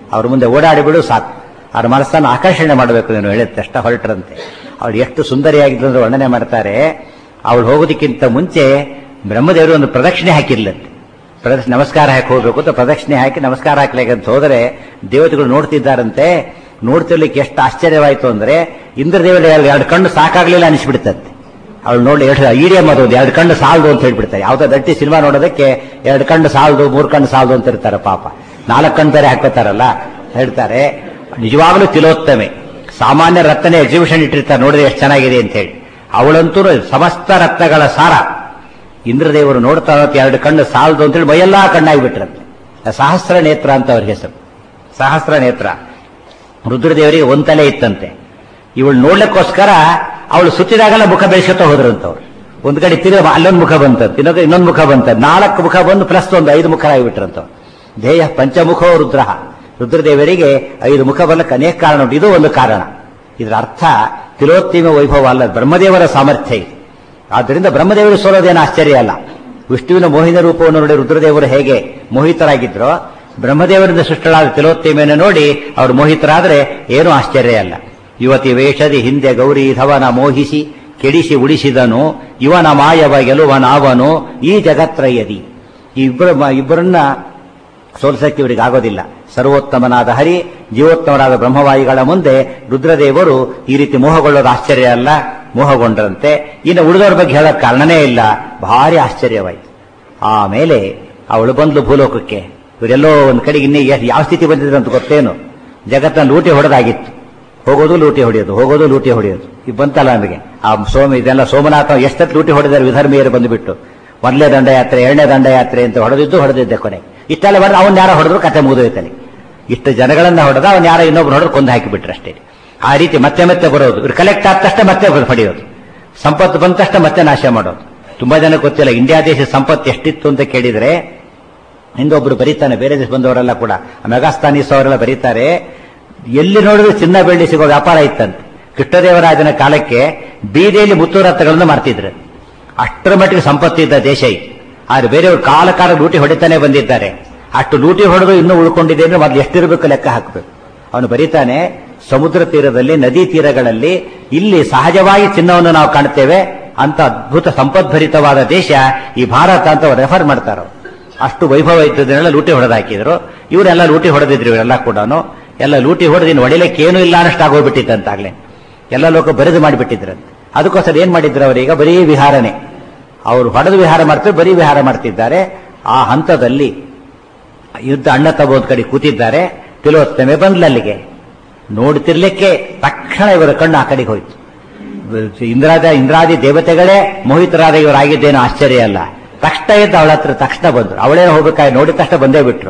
S1: ಅವ್ರ ಮುಂದೆ ಓಡಾಡಿಬಿಡು ಸಾಕು, ಅವ್ರ ಮನಸ್ಸನ್ನು ಆಕರ್ಷಣೆ ಮಾಡಬೇಕು ನೀನು ಹೇಳಿದ ತಕ್ಷಣ ಹೊರಟ್ರಂತೆ. ಅವಳು ಎಷ್ಟು ಸುಂದರಿಯಾಗಿದ್ದು ಅಂದ್ರೆ ವರ್ಣನೆ ಮಾಡ್ತಾರೆ. ಅವಳು ಹೋಗೋದಕ್ಕಿಂತ ಮುಂಚೆ ಬ್ರಹ್ಮದೇವರು ಒಂದು ಪ್ರದಕ್ಷಿಣೆ ಹಾಕಿರ್ಲಂತೆ. ಪ್ರದಕ್ಷಿಣೆ ನಮಸ್ಕಾರ ಹಾಕಿ ಹೋಗ್ಬೇಕು ಅಂತ ಪ್ರದಕ್ಷಿಣೆ ಹಾಕಿ ನಮಸ್ಕಾರ ಹಾಕ್ಲಿಕ್ಕೆ ಅಂತ ಹೋದರೆ ದೇವತೆಗಳು ನೋಡ್ತಿದ್ದಾರಂತೆ. ನೋಡ್ತಿರ್ಲಿಕ್ಕೆ ಎಷ್ಟು ಆಶ್ಚರ್ಯವಾಯಿತು ಅಂದ್ರೆ ಇಂದ್ರದೇವರು ಎರಡು ಕಣ್ಣು ಸಾಕಾಗ್ಲಿಲ್ಲ ಅನಿಸ್ಬಿಡ್ತಂತೆ. ಅವಳು ನೋಡಿ ಎರಡು ಈಡಿಯಂ ಅದು ಎರಡು ಕಣ್ಣು ಸಾಲದು ಅಂತ ಹೇಳ್ಬಿಡ್ತಾರೆ. ಯಾವ್ದೋ ದಟ್ಟಿ ಸಿನಿಮಾ ನೋಡೋದಕ್ಕೆ ಎರಡು ಕಣ್ಣು ಸಾಲದು ಮೂರು ಕಣ್ಣು ಸಾಲದು ಅಂತ ಇರ್ತಾರೆ ಪಾಪ. ನಾಲ್ಕು ಕಣ್ಣು ಬೇರೆ ಹಾಕೋತಾರಲ್ಲ ಹೇಳ್ತಾರೆ. ನಿಜವಾಗ್ಲೂ ತಿಲೋತ್ತಮೆ, ಸಾಮಾನ್ಯ ರತ್ನ ಎಕ್ಸಿಬಿಷನ್ ಇಟ್ಟಿರ್ತಾರೆ ನೋಡಿದ್ರೆ ಎಷ್ಟು ಚೆನ್ನಾಗಿದೆ ಅಂತ ಹೇಳಿ. ಅವಳಂತೂ ಸಮಸ್ತ ರತ್ನಗಳ ಸಾರ. ಇಂದ್ರದೇವರು ನೋಡ್ತಾ ಎರಡು ಕಣ್ಣು ಸಾಲದು ಅಂತೇಳಿ ಮೈಯೆಲ್ಲಾ ಕಣ್ಣಾಗಿಬಿಟ್ರಂತೆ. ಸಹಸ್ರ ನೇತ್ರ ಅಂತ ಅವ್ರ ಹೆಸರು, ಸಹಸ್ರ ನೇತ್ರ. ರುದ್ರದೇವರಿಗೆ ಒಂತಲೆ ಇತ್ತಂತೆ. ಇವಳು ನೋಡ್ಲಿಕ್ಕೋಸ್ಕರ ಅವಳು ಸುತ್ತಿದಾಗಲ್ಲ ಮುಖ ಬೆಳೆಸ್ಕೊತಾ ಹೋದ್ರಂತವ್ರು. ಒಂದ್ ಕಡೆ ತಿರುಗ ಅಲ್ಲೊಂದು ಮುಖ ಬಂತಂತ, ಇನ್ನೊಂದು ಇನ್ನೊಂದು ಮುಖ ಬಂತ, ನಾಲ್ಕು ಮುಖ ಬಂದು ಪ್ಲಸ್ ಒಂದು ಐದು ಮುಖ ಆಗಿಬಿಟ್ರಂತವ್ರು. ಧ್ಯೇಯ ಪಂಚಮುಖೋ ರುದ್ರ. ರುದ್ರದೇವರಿಗೆ ಐದು ಮುಖ ಬರ್ಲಕ್ಕೆ ಅನೇಕ ಕಾರಣ ಉಂಟು. ಇದು ಒಂದು ಕಾರಣ. ಇದರ ಅರ್ಥ ತಿಲೋತ್ತಿಮ ವೈಭವ ಅಲ್ಲ, ಬ್ರಹ್ಮದೇವರ ಸಾಮರ್ಥ್ಯ ಇದೆ. ಆದ್ದರಿಂದ ಬ್ರಹ್ಮದೇವರು ಸೋಲೋದೇನು ಆಶ್ಚರ್ಯ ಅಲ್ಲ. ವಿಷ್ಣುವಿನ ಮೋಹಿನ ರೂಪವನ್ನು ನೋಡಿ ರುದ್ರದೇವರು ಹೇಗೆ ಮೋಹಿತರಾಗಿದ್ರೋ, ಬ್ರಹ್ಮದೇವರಿಂದ ಸೃಷ್ಟಳಾದ ತಿಲೋತ್ತಿಮೆಯನ್ನು ನೋಡಿ ಅವರು ಮೋಹಿತರಾದರೆ ಏನೂ ಆಶ್ಚರ್ಯ ಅಲ್ಲ. ಯುವತಿ ವೇಷದಿ ಹಿಂದೆ ಗೌರಿ ಧವನ ಮೋಹಿಸಿ ಕೆಡಿಸಿ ಉಳಿಸಿದನು, ಇವನ ಮಾಯವ ಗೆಲುವನಾವನು ಈ ಜಗತ್ರಯದಿ. ಈ ಇಬ್ಬರು ಇಬ್ಬರನ್ನ ಸೋಲಿಸಕ್ಕೆ ಇವರಿಗೆ ಆಗೋದಿಲ್ಲ. ಸರ್ವೋತ್ತಮನಾದ ಹರಿ, ಜೀವೋತ್ತಮರಾದ ಬ್ರಹ್ಮವಾಯುಗಳ ಮುಂದೆ ರುದ್ರದೇವರು ಈ ರೀತಿ ಮೋಹಗೊಳ್ಳೋದು ಆಶ್ಚರ್ಯ ಅಲ್ಲ. ಮೋಹಗೊಂಡರಂತೆ. ಇನ್ನು ಉಳಿದವ್ರ ಬಗ್ಗೆ ಹೇಳೋಕೆ ಕಾರಣನೇ ಇಲ್ಲ. ಭಾರಿ ಆಶ್ಚರ್ಯವಾಯಿತು. ಆಮೇಲೆ ಅವಳು ಬಂದ್ಲು ಭೂಲೋಕಕ್ಕೆ. ಇವರೆಲ್ಲೋ ಒಂದ್ ಕಡೆಗೆ ಇನ್ನೇ ಯಾವ ಸ್ಥಿತಿ ಬಂದಿದ್ರು ಅಂತ ಗೊತ್ತೇನು. ಜಗತ್ತನ್ನು ಲೂಟಿ ಹೊಡೆದಾಗಿತ್ತು. ಹೋಗೋದು ಲೂಟಿ ಹೊಡೆಯೋದು, ಹೋಗೋದು ಲೂಟಿ ಹೊಡೆಯೋದು. ಈಗ ಬಂತಲ್ಲ ನಮಗೆ ಆ ಸೋಮ ಇದೆಲ್ಲ ಸೋಮನಾಥ ಎಷ್ಟತ್ತು ಲೂಟಿ ಹೊಡೆದಾರೆ ವಿಧರ್ಮೀಯರು ಬಂದುಬಿಟ್ಟು. ಮೊದಲನೇ ದಂಡಯಾತ್ರೆ, ಎರಡನೇ ದಂಡಯಾತ್ರೆ ಅಂತ ಹೊಡೆದಿದ್ದು ಹೊಡೆದಿದ್ದೆ ಕೊನೆ. ಇಷ್ಟೆಲ್ಲ ಬರೆದು ಅವನ್ ಯಾರೋ ಹೊಡೆದ್ರು ಕತೆ ಮುಗಿದೋಯ್ತಾನೆ. ಇಷ್ಟು ಜನಗಳನ್ನ ಹೊಡೆದ ಅವನ್ ಯಾರೋ ಇನ್ನೊಬ್ರು ಹೊಡೆದು ಕೊಂದು ಹಾಕಿಬಿಟ್ರು ಅಷ್ಟೇ. ಆ ರೀತಿ ಮತ್ತೆ ಮತ್ತೆ ಬರೋದು. ಇವ್ರು ಕಲೆಕ್ಟ್ ಆದ ತಕ್ಷಣ ಮತ್ತೆ ಹೊಡೆಯೋದು, ಸಂಪತ್ತು ಬಂದ ತಕ್ಷಣ ಮತ್ತೆ ನಾಶ ಮಾಡೋದು. ತುಂಬಾ ಜನ ಗೊತ್ತಿಲ್ಲ ಇಂಡಿಯಾ ದೇಶದ ಸಂಪತ್ತು ಎಷ್ಟಿತ್ತು ಅಂತ ಕೇಳಿದ್ರೆ. ಹಿಂದೊಬ್ರು ಬರೀತಾನೆ, ಬೇರೆ ದೇಶ ಬಂದವರೆಲ್ಲ ಕೂಡ ಮೆಗಾಸ್ತಾನೀಸ್ ಅವರೆಲ್ಲ ಬರೀತಾರೆ. ಎಲ್ಲಿ ನೋಡಿದ್ರು ಚಿನ್ನ ಬೆಳ್ಳಿ ಸಿಗೋ ವ್ಯಾಪಾರ ಇತ್ತಂತೆ. ಕೃಷ್ಣದೇವರಾಜನ ಕಾಲಕ್ಕೆ ಬೀದಿಯಲ್ಲಿ ಮುತ್ತು ರತ್ನಗಳನ್ನು ಮಾಡ್ತಿದ್ರು. ಅಷ್ಟರ ಮಟ್ಟಿಗೆ ಸಂಪತ್ತಿದ್ದ ದೇಶ ಇತ್ತು. ಆದ್ರೆ ಬೇರೆಯವರು ಕಾಲ ಕಾಲ ಲೂಟಿ ಹೊಡಿತಾನೆ ಬಂದಿದ್ದಾರೆ. ಅಷ್ಟು ಲೂಟಿ ಹೊಡೆದು ಇನ್ನೂ ಉಳ್ಕೊಂಡಿದೆ ಅಂದ್ರೆ ಮೊದಲು ಎಷ್ಟಿರಬೇಕು ಲೆಕ್ಕ ಹಾಕಬೇಕು. ಅವನು ಬರೀತಾನೆ, ಸಮುದ್ರ ತೀರದಲ್ಲಿ, ನದಿ ತೀರಗಳಲ್ಲಿ ಇಲ್ಲಿ ಸಹಜವಾಗಿ ಚಿನ್ನವನ್ನು ನಾವು ಕಾಣ್ತೇವೆ. ಅಂತ ಅದ್ಭುತ ಸಂಪದ್ಭರಿತವಾದ ದೇಶ ಈ ಭಾರತ ಅಂತ ರೆಫರ್ ಮಾಡ್ತಾರ. ಅಷ್ಟು ವೈಭವ ಇದ್ದದನ್ನೆಲ್ಲ ಲೂಟಿ ಹೊಡೆದಾಕಿದ್ರು. ಇವರೆಲ್ಲ ಲೂಟಿ ಹೊಡೆದಿದ್ರು. ಇವರೆಲ್ಲ ಕೂಡ ಎಲ್ಲ ಲೂಟಿ ಹೊಡೆದು ಇನ್ನು ಹೊಡಿಲಿಕ್ಕೆ ಏನೂ ಇಲ್ಲ ಅನ್ನಷ್ಟಾಗೋಗ್ಬಿಟ್ಟಿತ್ತಂತಾಗ್ಲೇ. ಎಲ್ಲ ಲೋಕ ಬರೆದು ಮಾಡಿಬಿಟ್ಟಿದ್ರಂತೆ. ಅದಕ್ಕೋಸ್ಕರ ಏನ್ ಮಾಡಿದ್ರು ಅವರೀಗ ಬರೀ ವಿಹಾರನೆ. ಅವರು ಹೊಡೆದು ವಿಹಾರ ಮಾಡ್ತಾರೆ, ಬರೀ ವಿಹಾರ ಮಾಡ್ತಿದ್ದಾರೆ. ಆ ಹಂತದಲ್ಲಿ ಯುದ್ಧ ಅಣ್ಣ ತಗೋದ್ ಕಡೆ ಕೂತಿದ್ದಾರೆ. ತಿಲೋತ್ತಮೆ ಬಂದ್ಲಲ್ಲಿಗೆ. ನೋಡ್ತಿರ್ಲಿಕ್ಕೆ ತಕ್ಷಣ ಇವರ ಕಣ್ಣು ಆ ಕಡೆಗೆ ಹೋಯ್ತು. ಇಂದ್ರಾದ ಇಂದ್ರಾದಿ ದೇವತೆಗಳೇ ಮೋಹಿತರಾದ ಇವರಾಗಿದ್ದೇನೋ ಆಶ್ಚರ್ಯ ಅಲ್ಲ. ತಕ್ಷಣ ಎದ್ದು ಅವಳ ಹತ್ರ ತಕ್ಷಣ ಬಂದ್ರು. ಅವಳೇ ಹೋಗ್ಬೇಕಾಗಿ ನೋಡಿದ ತಕ್ಷಣ ಬಂದೇ ಬಿಟ್ರು.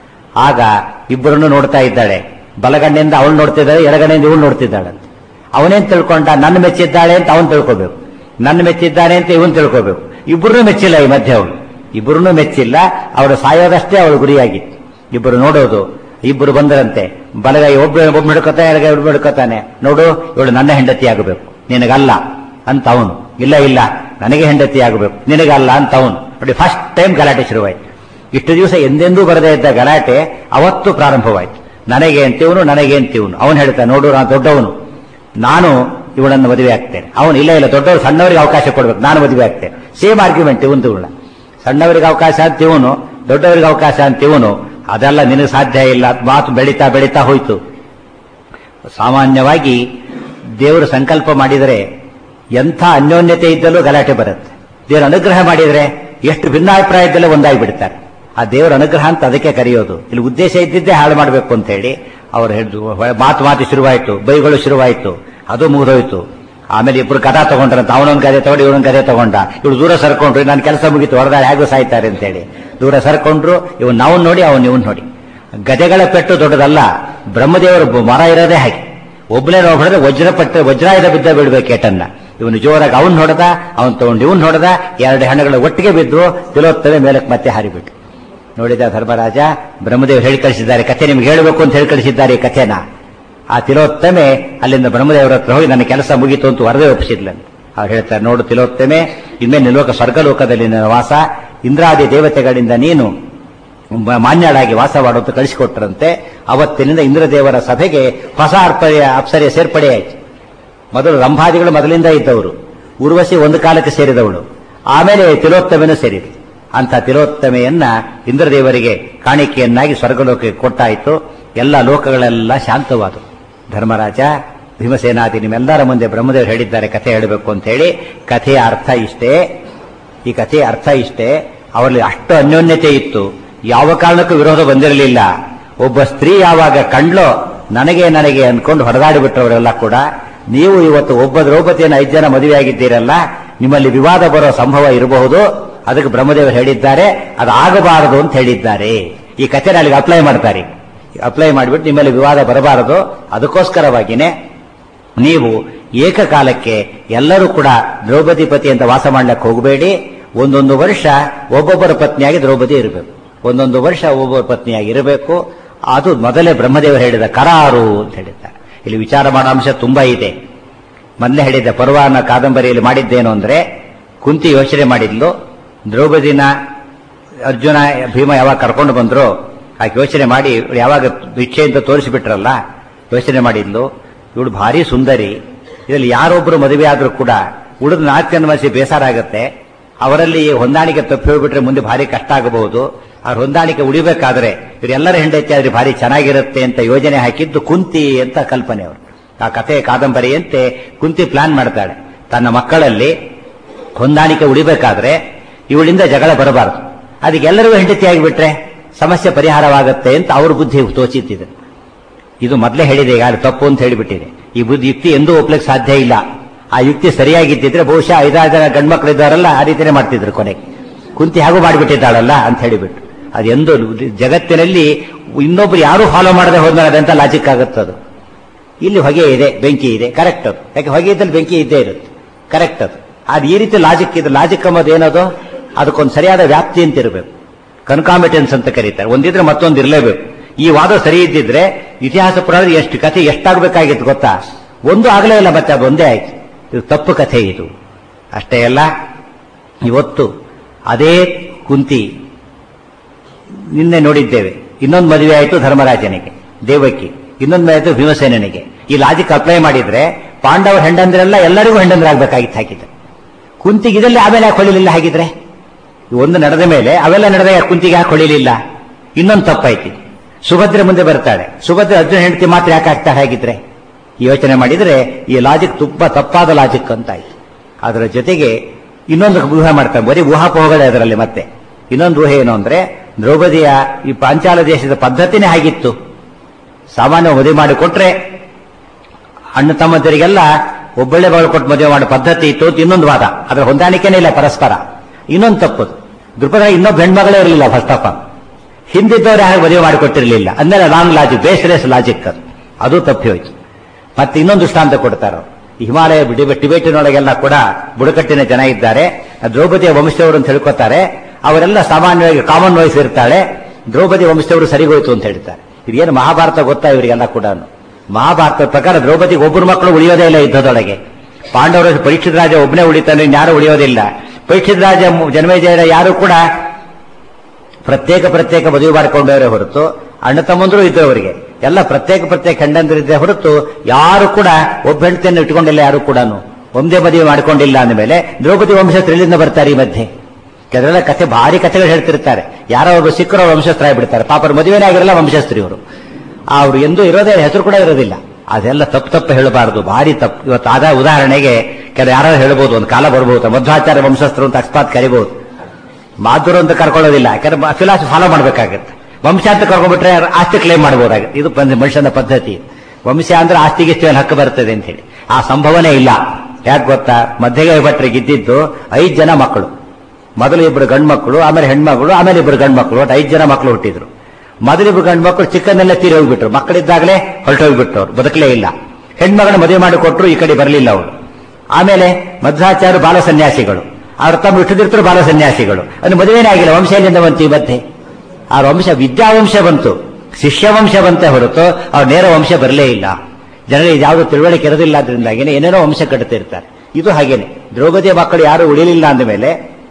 S1: ಆಗ ಇಬ್ಬರನ್ನು ನೋಡ್ತಾ ಇದ್ದಾಳೆ. ಬಲಗಣ್ಣಿಂದ ಅವಳು ನೋಡ್ತಿದ್ದಾಳೆ, ಎಡಗಣ್ಣಿಂದ ಇವಳು ನೋಡ್ತಿದ್ದಾಳಂತೆ. ಅವನೇನ್ ತಿಳ್ಕೊಂಡ, ನನ್ನ ಮೆಚ್ಚಿದ್ದಾಳೆ ಅಂತ ಅವನು ತಿಳ್ಕೋಬೇಕು, ನನ್ನ ಮೆಚ್ಚಿದ್ದಾನೆ ಅಂತ ಇವನು ತಿಳ್ಕೋಬೇಕು. ಇಬ್ಬರನ್ನೂ ಮೆಚ್ಚಿಲ್ಲ ಈ ಮಧ್ಯೆ ಅವಳು. ಇಬ್ಬರನ್ನೂ ಮೆಚ್ಚಿಲ್ಲ. ಅವಳು ಸಾಯೋದಷ್ಟೇ ಅವಳು ಗುರಿಯಾಗಿತ್ತು. ಇಬ್ಬರು ನೋಡೋದು. ಇಬ್ಬರು ಬಂದರಂತೆ. ಬಲಗೈ ಒಬ್ಬ ಒಬ್ಬ ಹಿಡ್ಕೋತಾನೆ, ಎಡಗೈ ಒಬ್ಬ ಹಿಡ್ಕೋತಾನೆ. ನೋಡು, ಇವಳು ನನ್ನ ಹೆಂಡತಿ ಆಗಬೇಕು, ನಿನಗಲ್ಲ ಅಂತ ಅವನು. ಇಲ್ಲ ಇಲ್ಲ ನನಗೆ ಹೆಂಡತಿ ಆಗಬೇಕು, ನಿನಗಲ್ಲ ಅಂತ ಅವನು. ನೋಡಿ, ಫಸ್ಟ್ ಟೈಮ್ ಗಲಾಟೆ ಶುರುವಾಯ್ತು. ಇಷ್ಟು ದಿವಸ ಎಂದೆಂದೂ ಬರದೇ ಇದ್ದ ಗಲಾಟೆ ಅವತ್ತು ಪ್ರಾರಂಭವಾಯ್ತು. ನನಗೆ ಅಂತೀವನು, ನನಗೆ ಅಂತೀವನು. ಅವನು ಹೇಳ್ತಾನೆ, ನೋಡು ನಾನು ದೊಡ್ಡವನು, ನಾನು ಇವಳನ್ನು ಮದುವೆ ಆಗ್ತೇನೆ. ಅವನು ಇಲ್ಲ ಇಲ್ಲ ದೊಡ್ಡವರು ಸಣ್ಣವರಿಗೆ ಅವಕಾಶ ಕೊಡ್ಬೇಕು, ನಾನು ಮದುವೆ ಆಗ್ತೇನೆ. ಸೇಮ್ ಆರ್ಗ್ಯುಮೆಂಟ್ ಇವನು. ಸಣ್ಣವರಿಗೆ ಅವಕಾಶ ಅಂತೀವನು, ದೊಡ್ಡವರಿಗೆ ಅವಕಾಶ ಅಂತೀವನು. ಅದೆಲ್ಲ ನಿನಗೆ ಸಾಧ್ಯ ಇಲ್ಲ. ಮಾತು ಬೆಳೀತಾ ಬೆಳೀತಾ ಹೋಯ್ತು. ಸಾಮಾನ್ಯವಾಗಿ ದೇವರು ಸಂಕಲ್ಪ ಮಾಡಿದರೆ ಎಂಥ ಅನ್ಯೋನ್ಯತೆ ಇದ್ದಲ್ಲೂ ಗಲಾಟೆ ಬರುತ್ತೆ. ದೇವರ ಅನುಗ್ರಹ ಮಾಡಿದರೆ ಎಷ್ಟು ಭಿನ್ನಾಭಿಪ್ರಾಯ ಇದ್ದಲ್ಲೂ ಒಂದಾಗಿ ಬಿಡ್ತಾರೆ. ಆ ದೇವರ ಅನುಗ್ರಹ ಅಂತ ಅದಕ್ಕೆ ಕರೆಯೋದು. ಇಲ್ಲಿ ಉದ್ದೇಶ ಇದ್ದಿದ್ದೇ ಹಾಳು ಮಾಡಬೇಕು ಅಂತ ಹೇಳಿ ಅವ್ರು ಹೇಳಿದ್ರು. ಮಾತು ಮಾತು ಶುರುವಾಯಿತು, ಬೈಗಳು ಶುರುವಾಯಿತು. ಅದು ಮುಗಿದೋಯ್ತು. ಆಮೇಲೆ ಇಬ್ರು ಕಥಾ ತಗೊಂಡ್ರಂತ. ಅವನೊಂದು ಕಥೆ ತಗೊಂಡು ಇವನೊಂದು ಕಥೆ ತಗೊಂಡ. ಇವಳು ದೂರ ಸರ್ಕೊಂಡ್ರು, ನನ್ನ ಕೆಲಸ ಮುಗಿತು, ಹೊರದಾಳೆ ಹೇಗೂ ಸಾಯ್ತಾರೆ ಅಂತೇಳಿ ದೂರ ಸರ್ಕೊಂಡ್ರು. ಇವನ್ ನಾವು ನೋಡಿ, ಅವನ್ ಇವನ್ ನೋಡಿ. ಗಜಗಳ ಪೆಟ್ಟು ದೊಡ್ಡದಲ್ಲ. ಬ್ರಹ್ಮದೇವರು ಮರ ಇರೋದೇ ಹಾಗೆ. ಒಬ್ಬನೇ ನಾವು ಹೊಡೆದ್ರೆ ವಜ್ರ ಪಟ್ಟು ವಜ್ರಾಯುಧ ಬಿದ್ದ ಬಿಡ್ಬೇಕು ಏಟನ್ನ. ಇವನು ಜೋರಾಗಿ ಅವನ್ ಹೊಡೆದ, ಅವನ್ ತಗೊಂಡು ಇವನ್ ಹೊಡೆದ. ಎರಡು ಹೆಣ್ಣುಗಳು ಒಟ್ಟಿಗೆ ಬಿದ್ರು. ತಿಲೋತ್ತಮೆ ಮೇಲಕ್ಕೆ ಮತ್ತೆ ಹಾರಿಬಿಟ್ಟು. ನೋಡಿದ ಧರ್ಮರಾಜ, ಬ್ರಹ್ಮದೇವರು ಹೇಳಿ ಕಳಿಸಿದ್ದಾರೆ ಕಥೆ, ನಿಮ್ಗೆ ಹೇಳಬೇಕು ಅಂತ ಹೇಳಿ ಕಳಿಸಿದ್ದಾರೆ ಈ ಕಥೆನ. ಆ ತಿಲೋತ್ತಮೆ ಅಲ್ಲಿಂದ ಬ್ರಹ್ಮದೇವರ ಹತ್ರ ಹೋಗಿ ನನ್ನ ಕೆಲಸ ಮುಗಿತು ಅಂತ ವರದೇ ಒಪ್ಪಿಸಿದ್ಲಂತೆ. ಅವ್ರು ಹೇಳ್ತಾರೆ, ನೋಡು ತಿಲೋತ್ತಮೆ, ಇನ್ಮೇಲೆ ಲೋಕ ಸ್ವರ್ಗಲೋಕದಲ್ಲಿ ನಿನ್ನ ವಾಸ. ಇಂದ್ರಾದಿ ದೇವತೆಗಳಿಂದ ನೀನು ಮಾನ್ಯಳಾಗಿ ವಾಸ ಮಾಡುವಂತ ಕಳಿಸಿಕೊಟ್ಟರಂತೆ. ಅವತ್ತಿನಿಂದ ಇಂದ್ರದೇವರ ಸಭೆಗೆ ಹೊಸ ಅರ್ಪಣೆಯ ಅಪ್ಸರೆಯ ಸೇರ್ಪಡೆಯಾಯಿತು. ಮೊದಲು ರಂಭಾದಿಗಳು ಮೊದಲಿಂದ ಇದ್ದವರು, ಊರ್ವಶಿ ಒಂದು ಕಾಲಕ್ಕೆ ಸೇರಿದವಳು, ಆಮೇಲೆ ತಿಲೋತ್ತಮೆನೂ ಸೇರಿದೆ. ಅಂತ ತಿಲೋತ್ತಮೆಯನ್ನ ಇಂದ್ರದೇವರಿಗೆ ಕಾಣಿಕೆಯನ್ನಾಗಿ ಸ್ವರ್ಗಲೋಕಕ್ಕೆ ಕೊಟ್ಟಾಯಿತು. ಎಲ್ಲ ಲೋಕಗಳೆಲ್ಲ ಶಾಂತವಾದವು. ಧರ್ಮರಾಜ, ಭೀಮಸೇನಾದಿ ನಿಮ್ಮೆಲ್ಲರ ಮುಂದೆ ಬ್ರಹ್ಮದೇವರು ಹೇಳಿದ್ದಾರೆ ಕಥೆ ಹೇಳಬೇಕು ಅಂತ ಹೇಳಿ. ಕಥೆಯ ಅರ್ಥ ಇಷ್ಟೇ, ಈ ಕಥೆಯ ಅರ್ಥ ಇಷ್ಟೇ. ಅವರಲ್ಲಿ ಅಷ್ಟು ಅನ್ಯೋನ್ಯತೆ ಇತ್ತು, ಯಾವ ಕಾರಣಕ್ಕೂ ವಿರೋಧ ಬಂದಿರಲಿಲ್ಲ. ಒಬ್ಬ ಸ್ತ್ರೀ ಯಾವಾಗ ಕಂಡ್ಲೋ ನನಗೆ ನನಗೆ ಅನ್ಕೊಂಡು ಹೊಡೆದಾಡಿಬಿಟ್ರವರೆಲ್ಲ ಕೂಡ. ನೀವು ಇವತ್ತು ಒಬ್ಬ ದ್ರೌಪದಿಯನ್ನು ಐದು ಜನ ಮದುವೆಯಾಗಿದ್ದೀರಲ್ಲ, ನಿಮ್ಮಲ್ಲಿ ವಿವಾದ ಬರೋ ಸಂಭವ ಇರಬಹುದು, ಅದಕ್ಕೆ ಬ್ರಹ್ಮದೇವರು ಹೇಳಿದ್ದಾರೆ ಅದು ಆಗಬಾರದು ಅಂತ ಹೇಳಿದ್ದಾರೆ. ಈ ಕಥೆ ಅಲ್ಲಿಗೆ ಅಪ್ಲೈ ಮಾಡ್ತಾರೆ. ಅಪ್ಲೈ ಮಾಡಿಬಿಟ್ಟು ನಿಮ್ಮಲ್ಲಿ ವಿವಾದ ಬರಬಾರದು, ಅದಕ್ಕೋಸ್ಕರವಾಗಿನೇ ನೀವು ಏಕಕಾಲಕ್ಕೆ ಎಲ್ಲರೂ ಕೂಡ ದ್ರೌಪದಿ ಪತಿ ಅಂತ ವಾಸ ಮಾಡ್ಲಿಕ್ಕೆ ಹೋಗಬೇಡಿ. ಒಂದೊಂದು ವರ್ಷ ಒಬ್ಬೊಬ್ಬರ ಪತ್ನಿಯಾಗಿ ದ್ರೌಪದಿ ಇರಬೇಕು, ಒಂದೊಂದು ವರ್ಷ ಒಬ್ಬೊಬ್ಬರ ಪತ್ನಿಯಾಗಿ ಇರಬೇಕು. ಅದು ಮೊದಲೇ ಬ್ರಹ್ಮದೇವರು ಹೇಳಿದ ಕರಾರು ಅಂತ ಹೇಳಿದ್ದಾರೆ. ಇಲ್ಲಿ ವಿಚಾರ ಮಾಡೋ ಅಂಶ ತುಂಬಾ ಇದೆ. ಮೊದಲೇ ಹೇಳಿದ್ದ ಪರ್ವಾನ ಕಾದಂಬರಿಯಲ್ಲಿ ಮಾಡಿದ್ದೇನು ಅಂದ್ರೆ, ಕುಂತಿ ಯೋಚನೆ ಮಾಡಿದ್ಲು, ದ್ರೌಪದಿನ ಅರ್ಜುನ ಭೀಮ ಯಾವಾಗ ಕರ್ಕೊಂಡು ಬಂದ್ರು ಆಕೆ ಯೋಚನೆ ಮಾಡಿ ಯಾವಾಗ ಇಚ್ಛೆ ಅಂತ ತೋರಿಸಿಬಿಟ್ರಲ್ಲ, ಯೋಚನೆ ಮಾಡಿದ್ಲು ಇವಳು ಭಾರಿ ಸುಂದರಿ, ಇದರಲ್ಲಿ ಯಾರೊಬ್ರು ಮದುವೆ ಆದ್ರೂ ಕೂಡ ಉಳಿದ ನಾಲ್ಕು ಜನ ಮನಸ್ಸಿ ಬೇಸರ ಆಗುತ್ತೆ, ಅವರಲ್ಲಿ ಹೊಂದಾಣಿಕೆ ತಪ್ಪಿ ಹೋಗ್ಬಿಟ್ರೆ ಮುಂದೆ ಭಾರಿ ಕಷ್ಟ ಆಗಬಹುದು. ಅವ್ರ ಹೊಂದಾಣಿಕೆ ಉಳಿಬೇಕಾದ್ರೆ ಇವರೆಲ್ಲರ ಹೆಂಡತಿ ಆದ್ರೆ ಭಾರಿ ಚೆನ್ನಾಗಿರುತ್ತೆ ಅಂತ ಯೋಜನೆ ಹಾಕಿದ್ದು ಕುಂತಿ ಅಂತ ಕಲ್ಪನೆ ಅವರು. ಆ ಕಥೆ ಕಾದಂಬರಿಯಂತೆ ಕುಂತಿ ಪ್ಲಾನ್ ಮಾಡ್ತಾಳೆ, ತನ್ನ ಮಕ್ಕಳಲ್ಲಿ ಹೊಂದಾಣಿಕೆ ಉಳಿಬೇಕಾದ್ರೆ ಇವಳಿಂದ ಜಗಳ ಬರಬಾರದು, ಅದಕ್ಕೆ ಎಲ್ಲರಿಗೂ ಹೆಂಡತಿ ಆಗಿಬಿಟ್ರೆ ಸಮಸ್ಯೆ ಪರಿಹಾರವಾಗುತ್ತೆ ಅಂತ ಅವ್ರ ಬುದ್ಧಿ ತೋಚಿತ್ತಿದೆ. ಇದು ಮೊದಲೇ ಹೇಳಿದೆ, ಈಗ ತಪ್ಪು ಅಂತ ಹೇಳಿಬಿಟ್ಟಿದೆ. ಈ ಬುದ್ಧಿ ಯುಕ್ತಿ ಎಂದೂ ಒಪ್ಲಿಕ್ಕೆ ಸಾಧ್ಯ ಇಲ್ಲ. ಆ ಯುಕ್ತಿ ಸರಿಯಾಗಿದ್ದಿದ್ರೆ ಬಹುಶಃ ಐದಾರು ಜನ ಗಂಡ್ಮಕ್ಳು ಇದ್ದಾರಲ್ಲ ಆ ರೀತಿಯೇ ಮಾಡ್ತಿದ್ರು. ಕೊನೆಗೆ ಕುಂತಿ ಹಾಗೂ ಮಾಡಿಬಿಟ್ಟಿದ್ದಾಳಲ್ಲ ಅಂತ ಹೇಳಿಬಿಟ್ಟು, ಅದೆಂದು ಜಗತ್ತಿನಲ್ಲಿ ಇನ್ನೊಬ್ರು ಯಾರು ಫಾಲೋ ಮಾಡದೆ ಹೋದ್ಮೇಲೆ ಅದಂತ ಲಾಜಿಕ್ ಆಗುತ್ತದು. ಇಲ್ಲಿ ಹೊಗೆ ಇದೆ, ಬೆಂಕಿ ಇದೆ, ಕರೆಕ್ಟ್ ಅದು. ಯಾಕೆ ಹೊಗೆ ಇದ್ದಲ್ಲಿ ಬೆಂಕಿ ಇದ್ದೇ ಇರುತ್ತೆ, ಕರೆಕ್ಟ್ ಅದು. ಅದು ಈ ರೀತಿ ಲಾಜಿಕ್ ಇದೆ. ಲಾಜಿಕ್ ಅನ್ನೋದು ಏನದು, ಅದಕ್ಕೊಂದು ಸರಿಯಾದ ವ್ಯಾಪ್ತಿ ಅಂತ ಇರಬೇಕು, ಕನ್ಕಾಮಿಟೆನ್ಸ್ ಅಂತ ಕರೀತಾರೆ. ಒಂದಿದ್ರೆ ಮತ್ತೊಂದು ಇರಲೇಬೇಕು. ಈ ವಾದ ಸರಿ ಇದ್ದಿದ್ರೆ ಇತಿಹಾಸ ಪುರಾಣ ಎಷ್ಟು ಕಥೆ ಎಷ್ಟಾಗಬೇಕಾಗಿತ್ತು ಗೊತ್ತಾ, ಒಂದು ಆಗಲೇ ಇಲ್ಲ, ಮತ್ತೆ ಅದು ಒಂದೇ ಆಯ್ತು. ಇದು ತಪ್ಪು ಕಥೆ ಇದು. ಅಷ್ಟೇ ಅಲ್ಲ, ಇವತ್ತು ಅದೇ ಕುಂತಿ ನಿನ್ನೆ ನೋಡಿದ್ದೇವೆ, ಇನ್ನೊಂದು ಮದುವೆ ಆಯಿತು ಧರ್ಮರಾಜನಿಗೆ, ದೇವಕಿ, ಇನ್ನೊಂದು ಮದುವೆ ಆಯಿತು ಭೀಮಸೇನಿಗೆ. ಈ ಲಾಜಿಕ್ ಅಪ್ಲೈ ಮಾಡಿದ್ರೆ ಪಾಂಡವರ ಹೆಂಡಂದ್ರೆಲ್ಲ ಎಲ್ಲರಿಗೂ ಹೆಂಡಂದ್ರಾಗಬೇಕಾಗಿತ್ತು. ಹಾಕಿದ್ರೆ ಕುಂತಿಗೆ ಇದರಲ್ಲಿ ಆಮೇಲೆ ಯಾಕೆ ಹೊಳಿಲಿಲ್ಲ? ಹಾಗಿದ್ರೆ ಒಂದು ನಡೆದ ಮೇಲೆ ಅವೆಲ್ಲ ನಡೆದ ಕುಂತಿಗೆ ಯಾಕೆ ಹೊಳಿಲಿಲ್ಲ? ಇನ್ನೊಂದು ತಪ್ಪಾಯ್ತು. ಸುಭದ್ರೆ ಮುಂದೆ ಬರ್ತಾಳೆ, ಸುಭದ್ರೆ ಅರ್ಜುನ ಹೆಂಡತಿ ಮಾತ್ರ ಯಾಕೆ ಆಗ್ತಾಳೆ? ಹಾಗಿದ್ರೆ ಯೋಚನೆ ಮಾಡಿದ್ರೆ ಈ ಲಾಜಿಕ್ ತುಂಬಾ ತಪ್ಪಾದ ಲಾಜಿಕ್ ಅಂತ ಆಯ್ತು. ಅದರ ಜೊತೆಗೆ ಇನ್ನೊಂದು ಊಹೆ ಮಾಡ್ತಾರೆ, ಬರೀ ಊಹಾಪೋಹಗಳೇ ಅದರಲ್ಲಿ. ಮತ್ತೆ ಇನ್ನೊಂದು ಊಹೆ ಏನು ಅಂದ್ರೆ, ದ್ರೌಪದಿಯ ಈ ಪಾಂಚಾಲ ದೇಶದ ಪದ್ಧತಿನೇ ಆಗಿತ್ತು. ಸಾಮಾನ್ಯ ಮದುವೆ ಮಾಡಿಕೊಟ್ರೆ ಅಣ್ಣ ತಮ್ಮಂದರಿಗೆಲ್ಲ ಒಬ್ಬಳೆ ಮಗಳು ಕೊಟ್ಟು ಮದುವೆ ಮಾಡೋ ಪದ್ಧತಿ ಇತ್ತು ಅಂತ ಇನ್ನೊಂದು ವಾದ. ಅದರ ಹೊಂದಾಣಿಕೆನೇ ಇಲ್ಲ ಪರಸ್ಪರ. ಇನ್ನೊಂದು ತಪ್ಪದು, ದೃಪದ ಇನ್ನೊಬ್ಬ ಹೆಣ್ಮಗಳೇ ಇರಲಿಲ್ಲ. ಫಸ್ಟ್ ಆಫ್ ಆಲ್ ಹಿಂದಿದ್ದವ್ರು ಯಾರು ಮದುವೆ ಮಾಡಿಕೊಟ್ಟಿರಲಿಲ್ಲ ಅಂದ್ರೆ ರಾಂಗ್ ಲಾಜಿಕ್, ಬೇಸ್ಲೆಸ್ ಲಾಜಿಕ್ ಅದು. ಅದು ತಪ್ಪಿ ಹೋಯ್ತು. ಮತ್ತೆ ಇನ್ನೊಂದು ದೃಷ್ಟಾಂತ ಕೊಡ್ತಾರೆ. ಹಿಮಾಲಯ ಟಿಬೇಟಿನೊಳಗೆಲ್ಲ ಕೂಡ ಬುಡಕಟ್ಟಿನ ಜನ ಇದ್ದಾರೆ, ದ್ರೌಪದಿಯ ವಂಶದವರು ಅಂತ ಹೇಳ್ಕೊತಾರೆ. ಅವರೆಲ್ಲ ಸಾಮಾನ್ಯವಾಗಿ ಕಾಮನ್ ವಾಯ್ಸ್ ಇರ್ತಾಳೆ, ದ್ರೌಪದಿ ವಂಶದವರು ಸರಿಗೋಯ್ತು ಅಂತ ಹೇಳ್ತಾರೆ. ಇದೇನು ಮಹಾಭಾರತ ಗೊತ್ತಾ ಇವರಿಗೆಲ್ಲ ಕೂಡ? ಮಹಾಭಾರತದ ಪ್ರಕಾರ ದ್ರೌಪದಿಗೆ ಒಬ್ಬರು ಮಕ್ಕಳು ಉಳಿಯೋದೇ ಇಲ್ಲ ಯುದ್ಧದೊಳಗೆ. ಪಾಂಡವರು ಪರೀಕ್ಷಿತ ರಾಜ ಒಬ್ಬನೇ ಉಳಿತಾನೆ, ಯಾರು ಉಳಿಯೋದಿಲ್ಲ. ಪರೀಕ್ಷಿತ ರಾಜ ಜನಮೇಜಯ ಯಾರು ಕೂಡ ಪ್ರತ್ಯೇಕ ಪ್ರತ್ಯೇಕ ಮದುವೆ ಮಾಡಿಕೊಂಡವರೇ ಹೊರತು ಅಣ್ಣ ತಮ್ಮಂದ್ರು ಇದ್ರು ಅವರಿಗೆ. ಎಲ್ಲ ಪ್ರತ್ಯೇಕ ಪ್ರತ್ಯೇಕ ಹೆಂಡಂದಿರಿದ್ದೇ ಹೊರತು ಯಾರು ಕೂಡ ಒಬ್ಬ ಹೆಂಡತಿಯನ್ನು ಇಟ್ಕೊಂಡಿಲ್ಲ, ಯಾರು ಕೂಡ ಒಂದೇ ಮದುವೆ ಮಾಡಿಕೊಂಡಿಲ್ಲ. ಅಂದಮೇಲೆ ದ್ರೌಪದಿ ವಂಶಸ್ಥರಿಂದ ಬರ್ತಾರೆ ಈ ಮಧ್ಯೆ. ಕೆಲವೆಲ್ಲ ಕಥೆ ಭಾರಿ ಕಥೆಗಳು ಹೇಳ್ತಿರ್ತಾರೆ. ಯಾರೋ ಒಬ್ಬರು ಸಿಕ್ಕರೋ ವಂಶಸ್ತ್ರ ಬಿಡ್ತಾರೆ, ಪಾಪರ ಮದುವೆನೇ ಆಗಿರಲ್ಲ ವಂಶಸ್ತ್ರಿ ಅವರು. ಅವರು ಎಂದೂ ಇರೋದೇ ಹೆಸರು ಕೂಡ ಇರೋದಿಲ್ಲ. ಅದೆಲ್ಲ ತಪ್ಪು ತಪ್ಪು ಹೇಳಬಾರದು, ಭಾರಿ ತಪ್ಪು. ಇವತ್ತು ಆದ ಉದಾಹರಣೆಗೆ ಕೆಲ ಯಾರು ಹೇಳ್ಬೋದು, ಒಂದು ಕಾಲ ಬರ್ಬೋದು, ಮಧ್ವಾಚಾರ್ಯ ವಂಶಸ್ಥರು ಅಂತ ಅಕಸ್ಮಾತ್ ಕರಿಬಹುದು. ಮಾಧುರು ಅಂತ ಕರ್ಕೊಳ್ಳೋದಿಲ್ಲ, ಯಾಕಂದ್ರೆ ಫಿಲಾಸಫಿ ಫಾಲೋ ಮಾಡ್ಬೇಕಾಗತ್ತೆ. ವಂಶ ಅಂತ ಕರ್ಕೊಂಡ್ಬಿಟ್ರೆ ಆಸ್ತಿ ಕ್ಲೇಮ್ ಮಾಡಬಹುದಾಗುತ್ತೆ. ಇದು ಮನುಷ್ಯನ ಪದ್ಧತಿ. ವಂಶ ಅಂದ್ರೆ ಆಸ್ತಿಗೆ ಎಷ್ಟು ಹಕ್ಕು ಬರ್ತದೆ ಅಂತ ಹೇಳಿ ಆ ಸಂಭವನೆ ಇಲ್ಲ. ಯಾಕೆ ಗೊತ್ತಾ, ಮಧ್ಯಗೆ ಭಟ್ರಿಗೆ ಇದ್ದಿದ್ದು ಐದು ಜನ ಮಕ್ಕಳು. ಮೊದಲು ಇಬ್ಬರು ಗಂಡು ಮಕ್ಕಳು, ಆಮೇಲೆ ಹೆಣ್ಮಗಳು, ಆಮೇಲೆ ಇಬ್ಬರು ಗಂಡು ಮಕ್ಕಳು, ಒಟ್ಟು ಐದು ಜನ ಮಕ್ಕಳು ಹುಟ್ಟಿದ್ರು. ಮೊದಲಿಬ್ಬರು ಗಂಡು ಮಕ್ಕಳು ಚಿಕ್ಕನ್ನೆಲ್ಲ ತೀರಿ ಹೋಗ್ಬಿಟ್ರು, ಮಕ್ಕಳಿದ್ದಾಗಲೇ ಹೊರಟೋಗ್ಬಿಟ್ರು, ಅವ್ರು ಬದುಕಲೇ ಇಲ್ಲ. ಹೆಣ್ಮಗಳನ್ನ ಮದುವೆ ಮಾಡಿ ಕೊಟ್ಟರು, ಈ ಕಡೆ ಬರಲಿಲ್ಲ ಅವರು. ಆಮೇಲೆ ಮಧ್ವಾಚಾರ್ಯರು ಬಾಲ ಸನ್ಯಾಸಿಗಳು, ಅವ್ರ ತಮ್ಮ ಇಟ್ಟದಿರ್ತರು ಬಾಲ ಸನ್ಯಾಸಿಗಳು. ಅಂದ್ರೆ ಮದುವೆನೇ ಆಗಿಲ್ಲ, ವಂಶದಿಂದ ಬಂತು ಈ ಮಧ್ಯೆ. ಆ ವಂಶ ವಿದ್ಯಾವಂಶ ಬಂತು, ಶಿಷ್ಯವಂಶ ಬಂತೆ ಹೊರತು ಅವ್ರ ನೇರ ವಂಶ ಬರಲೇ ಇಲ್ಲ. ಜನರಿಗೆ ಯಾವುದು ತಿಳುವಳಿಕೆ ಇರೋದಿಲ್ಲ, ಅದರಿಂದಾಗೇನೆ ಏನೇನೋ ವಂಶ ಕಟ್ತಿರ್ತಾರೆ. ಇದು ಹಾಗೇನೆ ದ್ರೌಪದಿಯ ಮಕ್ಕಳು ಯಾರು ಉಳಿಲಿಲ್ಲ ಅಂದ ಮೇಲೆ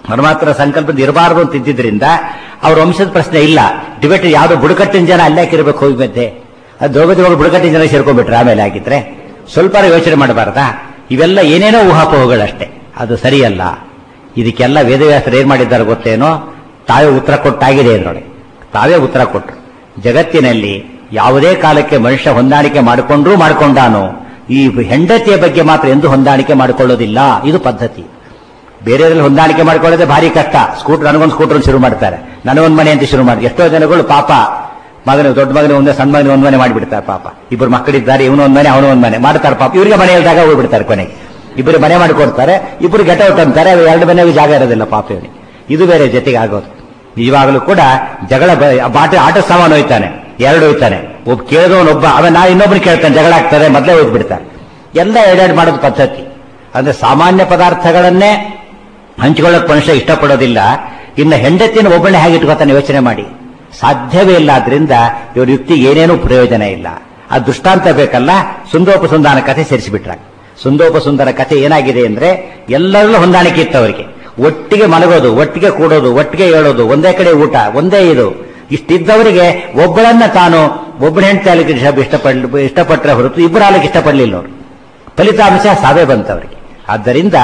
S1: ಪರಮಾತ್ಮನ ಸಂಕಲ್ಪದ ಇರಬಾರದು ಅಂತ ಇದ್ದಿದ್ರಿಂದ ಅವ್ರ ವಂಶದ ಪ್ರಶ್ನೆ ಇಲ್ಲ. ಡಿಬೇಟ್ ಯಾವ್ದು ಬುಡಕಟ್ಟಿನ ಜನ ಅಲ್ಲೇ ಹಾಕಿರ್ಬೇಕು ಹೋಗಿ ಮಧ್ಯೆ ಅದು ದ್ರೌಪದಿ ಹೋಗಿ ಬುಡಕಟ್ಟಿನ ಜನ ಸೇರ್ಕೊಂಡ್ಬಿಟ್ರೆ ಆಮೇಲೆ ಆಗಿದ್ರೆ ಸ್ವಲ್ಪ ಯೋಚನೆ ಮಾಡಬಾರ್ದಾ? ಇವೆಲ್ಲ ಏನೇನೋ ಊಹಾಪೋಹಗಳಷ್ಟೇ, ಅದು ಸರಿಯಲ್ಲ. ಇದಕ್ಕೆಲ್ಲ ವೇದವ್ಯಾಸರು ಏನ್ ಮಾಡಿದ್ದಾರೆ ಗೊತ್ತೇನೋ? ತಾವೇ ಉತ್ತರ ಕೊಟ್ಟಾಗಿದೆ ನೋಡಿ. ತಾವೇ ಉತ್ತರ ಕೊಟ್ಟರು. ಜಗತ್ತಿನಲ್ಲಿ ಯಾವುದೇ ಕಾಲಕ್ಕೆ ಮನುಷ್ಯ ಹೊಂದಾಣಿಕೆ ಮಾಡಿಕೊಂಡ್ರೂ ಮಾಡಿಕೊಂಡಾನು, ಈ ಹೆಂಡತಿಯ ಬಗ್ಗೆ ಮಾತ್ರ ಎಂದು ಹೊಂದಾಣಿಕೆ ಮಾಡಿಕೊಳ್ಳೋದಿಲ್ಲ. ಇದು ಪದ್ಧತಿ. ಬೇರೆಯವರಲ್ಲಿ ಹೊಂದಾಣಿಕೆ ಮಾಡಿಕೊಳ್ಳೋದೇ ಭಾರಿ ಕಷ್ಟ. ಸ್ಕೂಟರ್ ನನಗೊಂದು ಸ್ಕೂಟರ್ ಶುರು ಮಾಡ್ತಾರೆ, ನನಗೊಂದು ಮನೆ ಅಂತ ಶುರು ಮಾಡಿ ಎಷ್ಟೋ ಜನಗಳು ಪಾಪ ಮಗನ ದೊಡ್ಡ ಮಗನ ಒಂದೇ ಸಣ್ಣ ಮಗನ ಒಂದ್ ಮನೆ ಮಾಡಿಬಿಡ್ತಾರೆ. ಪಾಪ ಇಬ್ಬರು ಮಕ್ಕಳಿದ್ದಾರೆ, ಇವನು ಒಂದ್ ಮನೆ ಅವನು ಒಂದ್ ಮನೆ ಮಾಡ್ತಾರೆ. ಪಾಪ ಇವರಿಗೆ ಮನೆ ಇಲ್ದಾಗ ಹೋಗ್ಬಿಡ್ತಾರೆ. ಕೊನೆಗೆ ಇಬ್ಬರು ಮನೆ ಮಾಡಿಕೊಡ್ತಾರೆ, ಇಬ್ಬರು ಗೆಟ್ ಔಟ್ ಅಂತಾರೆ. ಎರಡು ಮನೆಗೆ ಜಾಗ ಇರೋದಿಲ್ಲ ಪಾಪ ಇವನಿಗೆ. ಇದು ಬೇರೆ ಜೊತೆಗೆ ಆಗೋದು. ನಿಜವಾಗಲೂ ಕೂಡ ಜಗಳ ಬಾಟ ಆಟ ಸಾಮಾನು ಹೋಯ್ತಾನೆ, ಎರಡು ಹೋಯ್ತಾನೆ. ಒಬ್ಬ ಕೇಳಿದವನೊಬ್ಬ ಅವನ್ ನಾ ಇನ್ನೊಬ್ಬರು ಕೇಳ್ತಾನೆ, ಜಗಳ ಆಗ್ತದೆ, ಮೊದಲೇ ಹೋಗ್ಬಿಡ್ತಾರೆ. ಎಲ್ಲ ಎರಡೆರಡು ಮಾಡೋದು ಪದ್ಧತಿ. ಅಂದ್ರೆ ಸಾಮಾನ್ಯ ಪದಾರ್ಥಗಳನ್ನೇ ಹಂಚಿಕೊಳ್ಳೋಕೆ ಮನುಷ್ಯ ಇಷ್ಟಪಡೋದಿಲ್ಲ. ಇನ್ನು ಹೆಂಡತಿಯನ್ನು ಒಬ್ಬನೇ ಹೇಗೆ ಇಟ್ಕೋತಾನೆ ಯೋಚನೆ ಮಾಡಿ. ಸಾಧ್ಯವೇ ಇಲ್ಲ. ಆದ್ರಿಂದ ಇವ್ರ ಯುಕ್ತಿ ಏನೇನೂ ಪ್ರಯೋಜನ ಇಲ್ಲ. ಆ ದೃಷ್ಟಾಂತ ಬೇಕಲ್ಲ. ಸುಂದೋಪಸುಂದರ ಕಥೆ ಸೇರಿಸಿಬಿಟ್ರ. ಸುಂದೋಪಸುಂದರ ಕಥೆ ಏನಾಗಿದೆ ಅಂದ್ರೆ ಎಲ್ಲರಲ್ಲೂ ಹೊಂದಾಣಿಕೆ ಇತ್ತು ಅವರಿಗೆ. ಒಟ್ಟಿಗೆ ಮಲಗೋದು, ಒಟ್ಟಿಗೆ ಕೂಡೋದು, ಒಟ್ಟಿಗೆ ಹೇಳೋದು, ಒಂದೇ ಕಡೆ ಊಟ, ಒಂದೇ ಇದು. ಇಷ್ಟಿದ್ದವರಿಗೆ ಒಬ್ಬಳನ್ನ ತಾನು ಒಬ್ಬನ ಹೆಂಡತಿ ಆಲಿಕ್ಕೆ ಇಷ್ಟಪಡ್ ಇಷ್ಟಪಟ್ಟರೆ ಹೊರತು ಇಬ್ಬರು ಆಲಿಕ್ಕೆ ಇಷ್ಟಪಡಲಿಲ್ಲ ಅವರು. ಫಲಿತಾಂಶ ಸಾವೇ ಬಂತವರಿಗೆ. ಆದ್ದರಿಂದ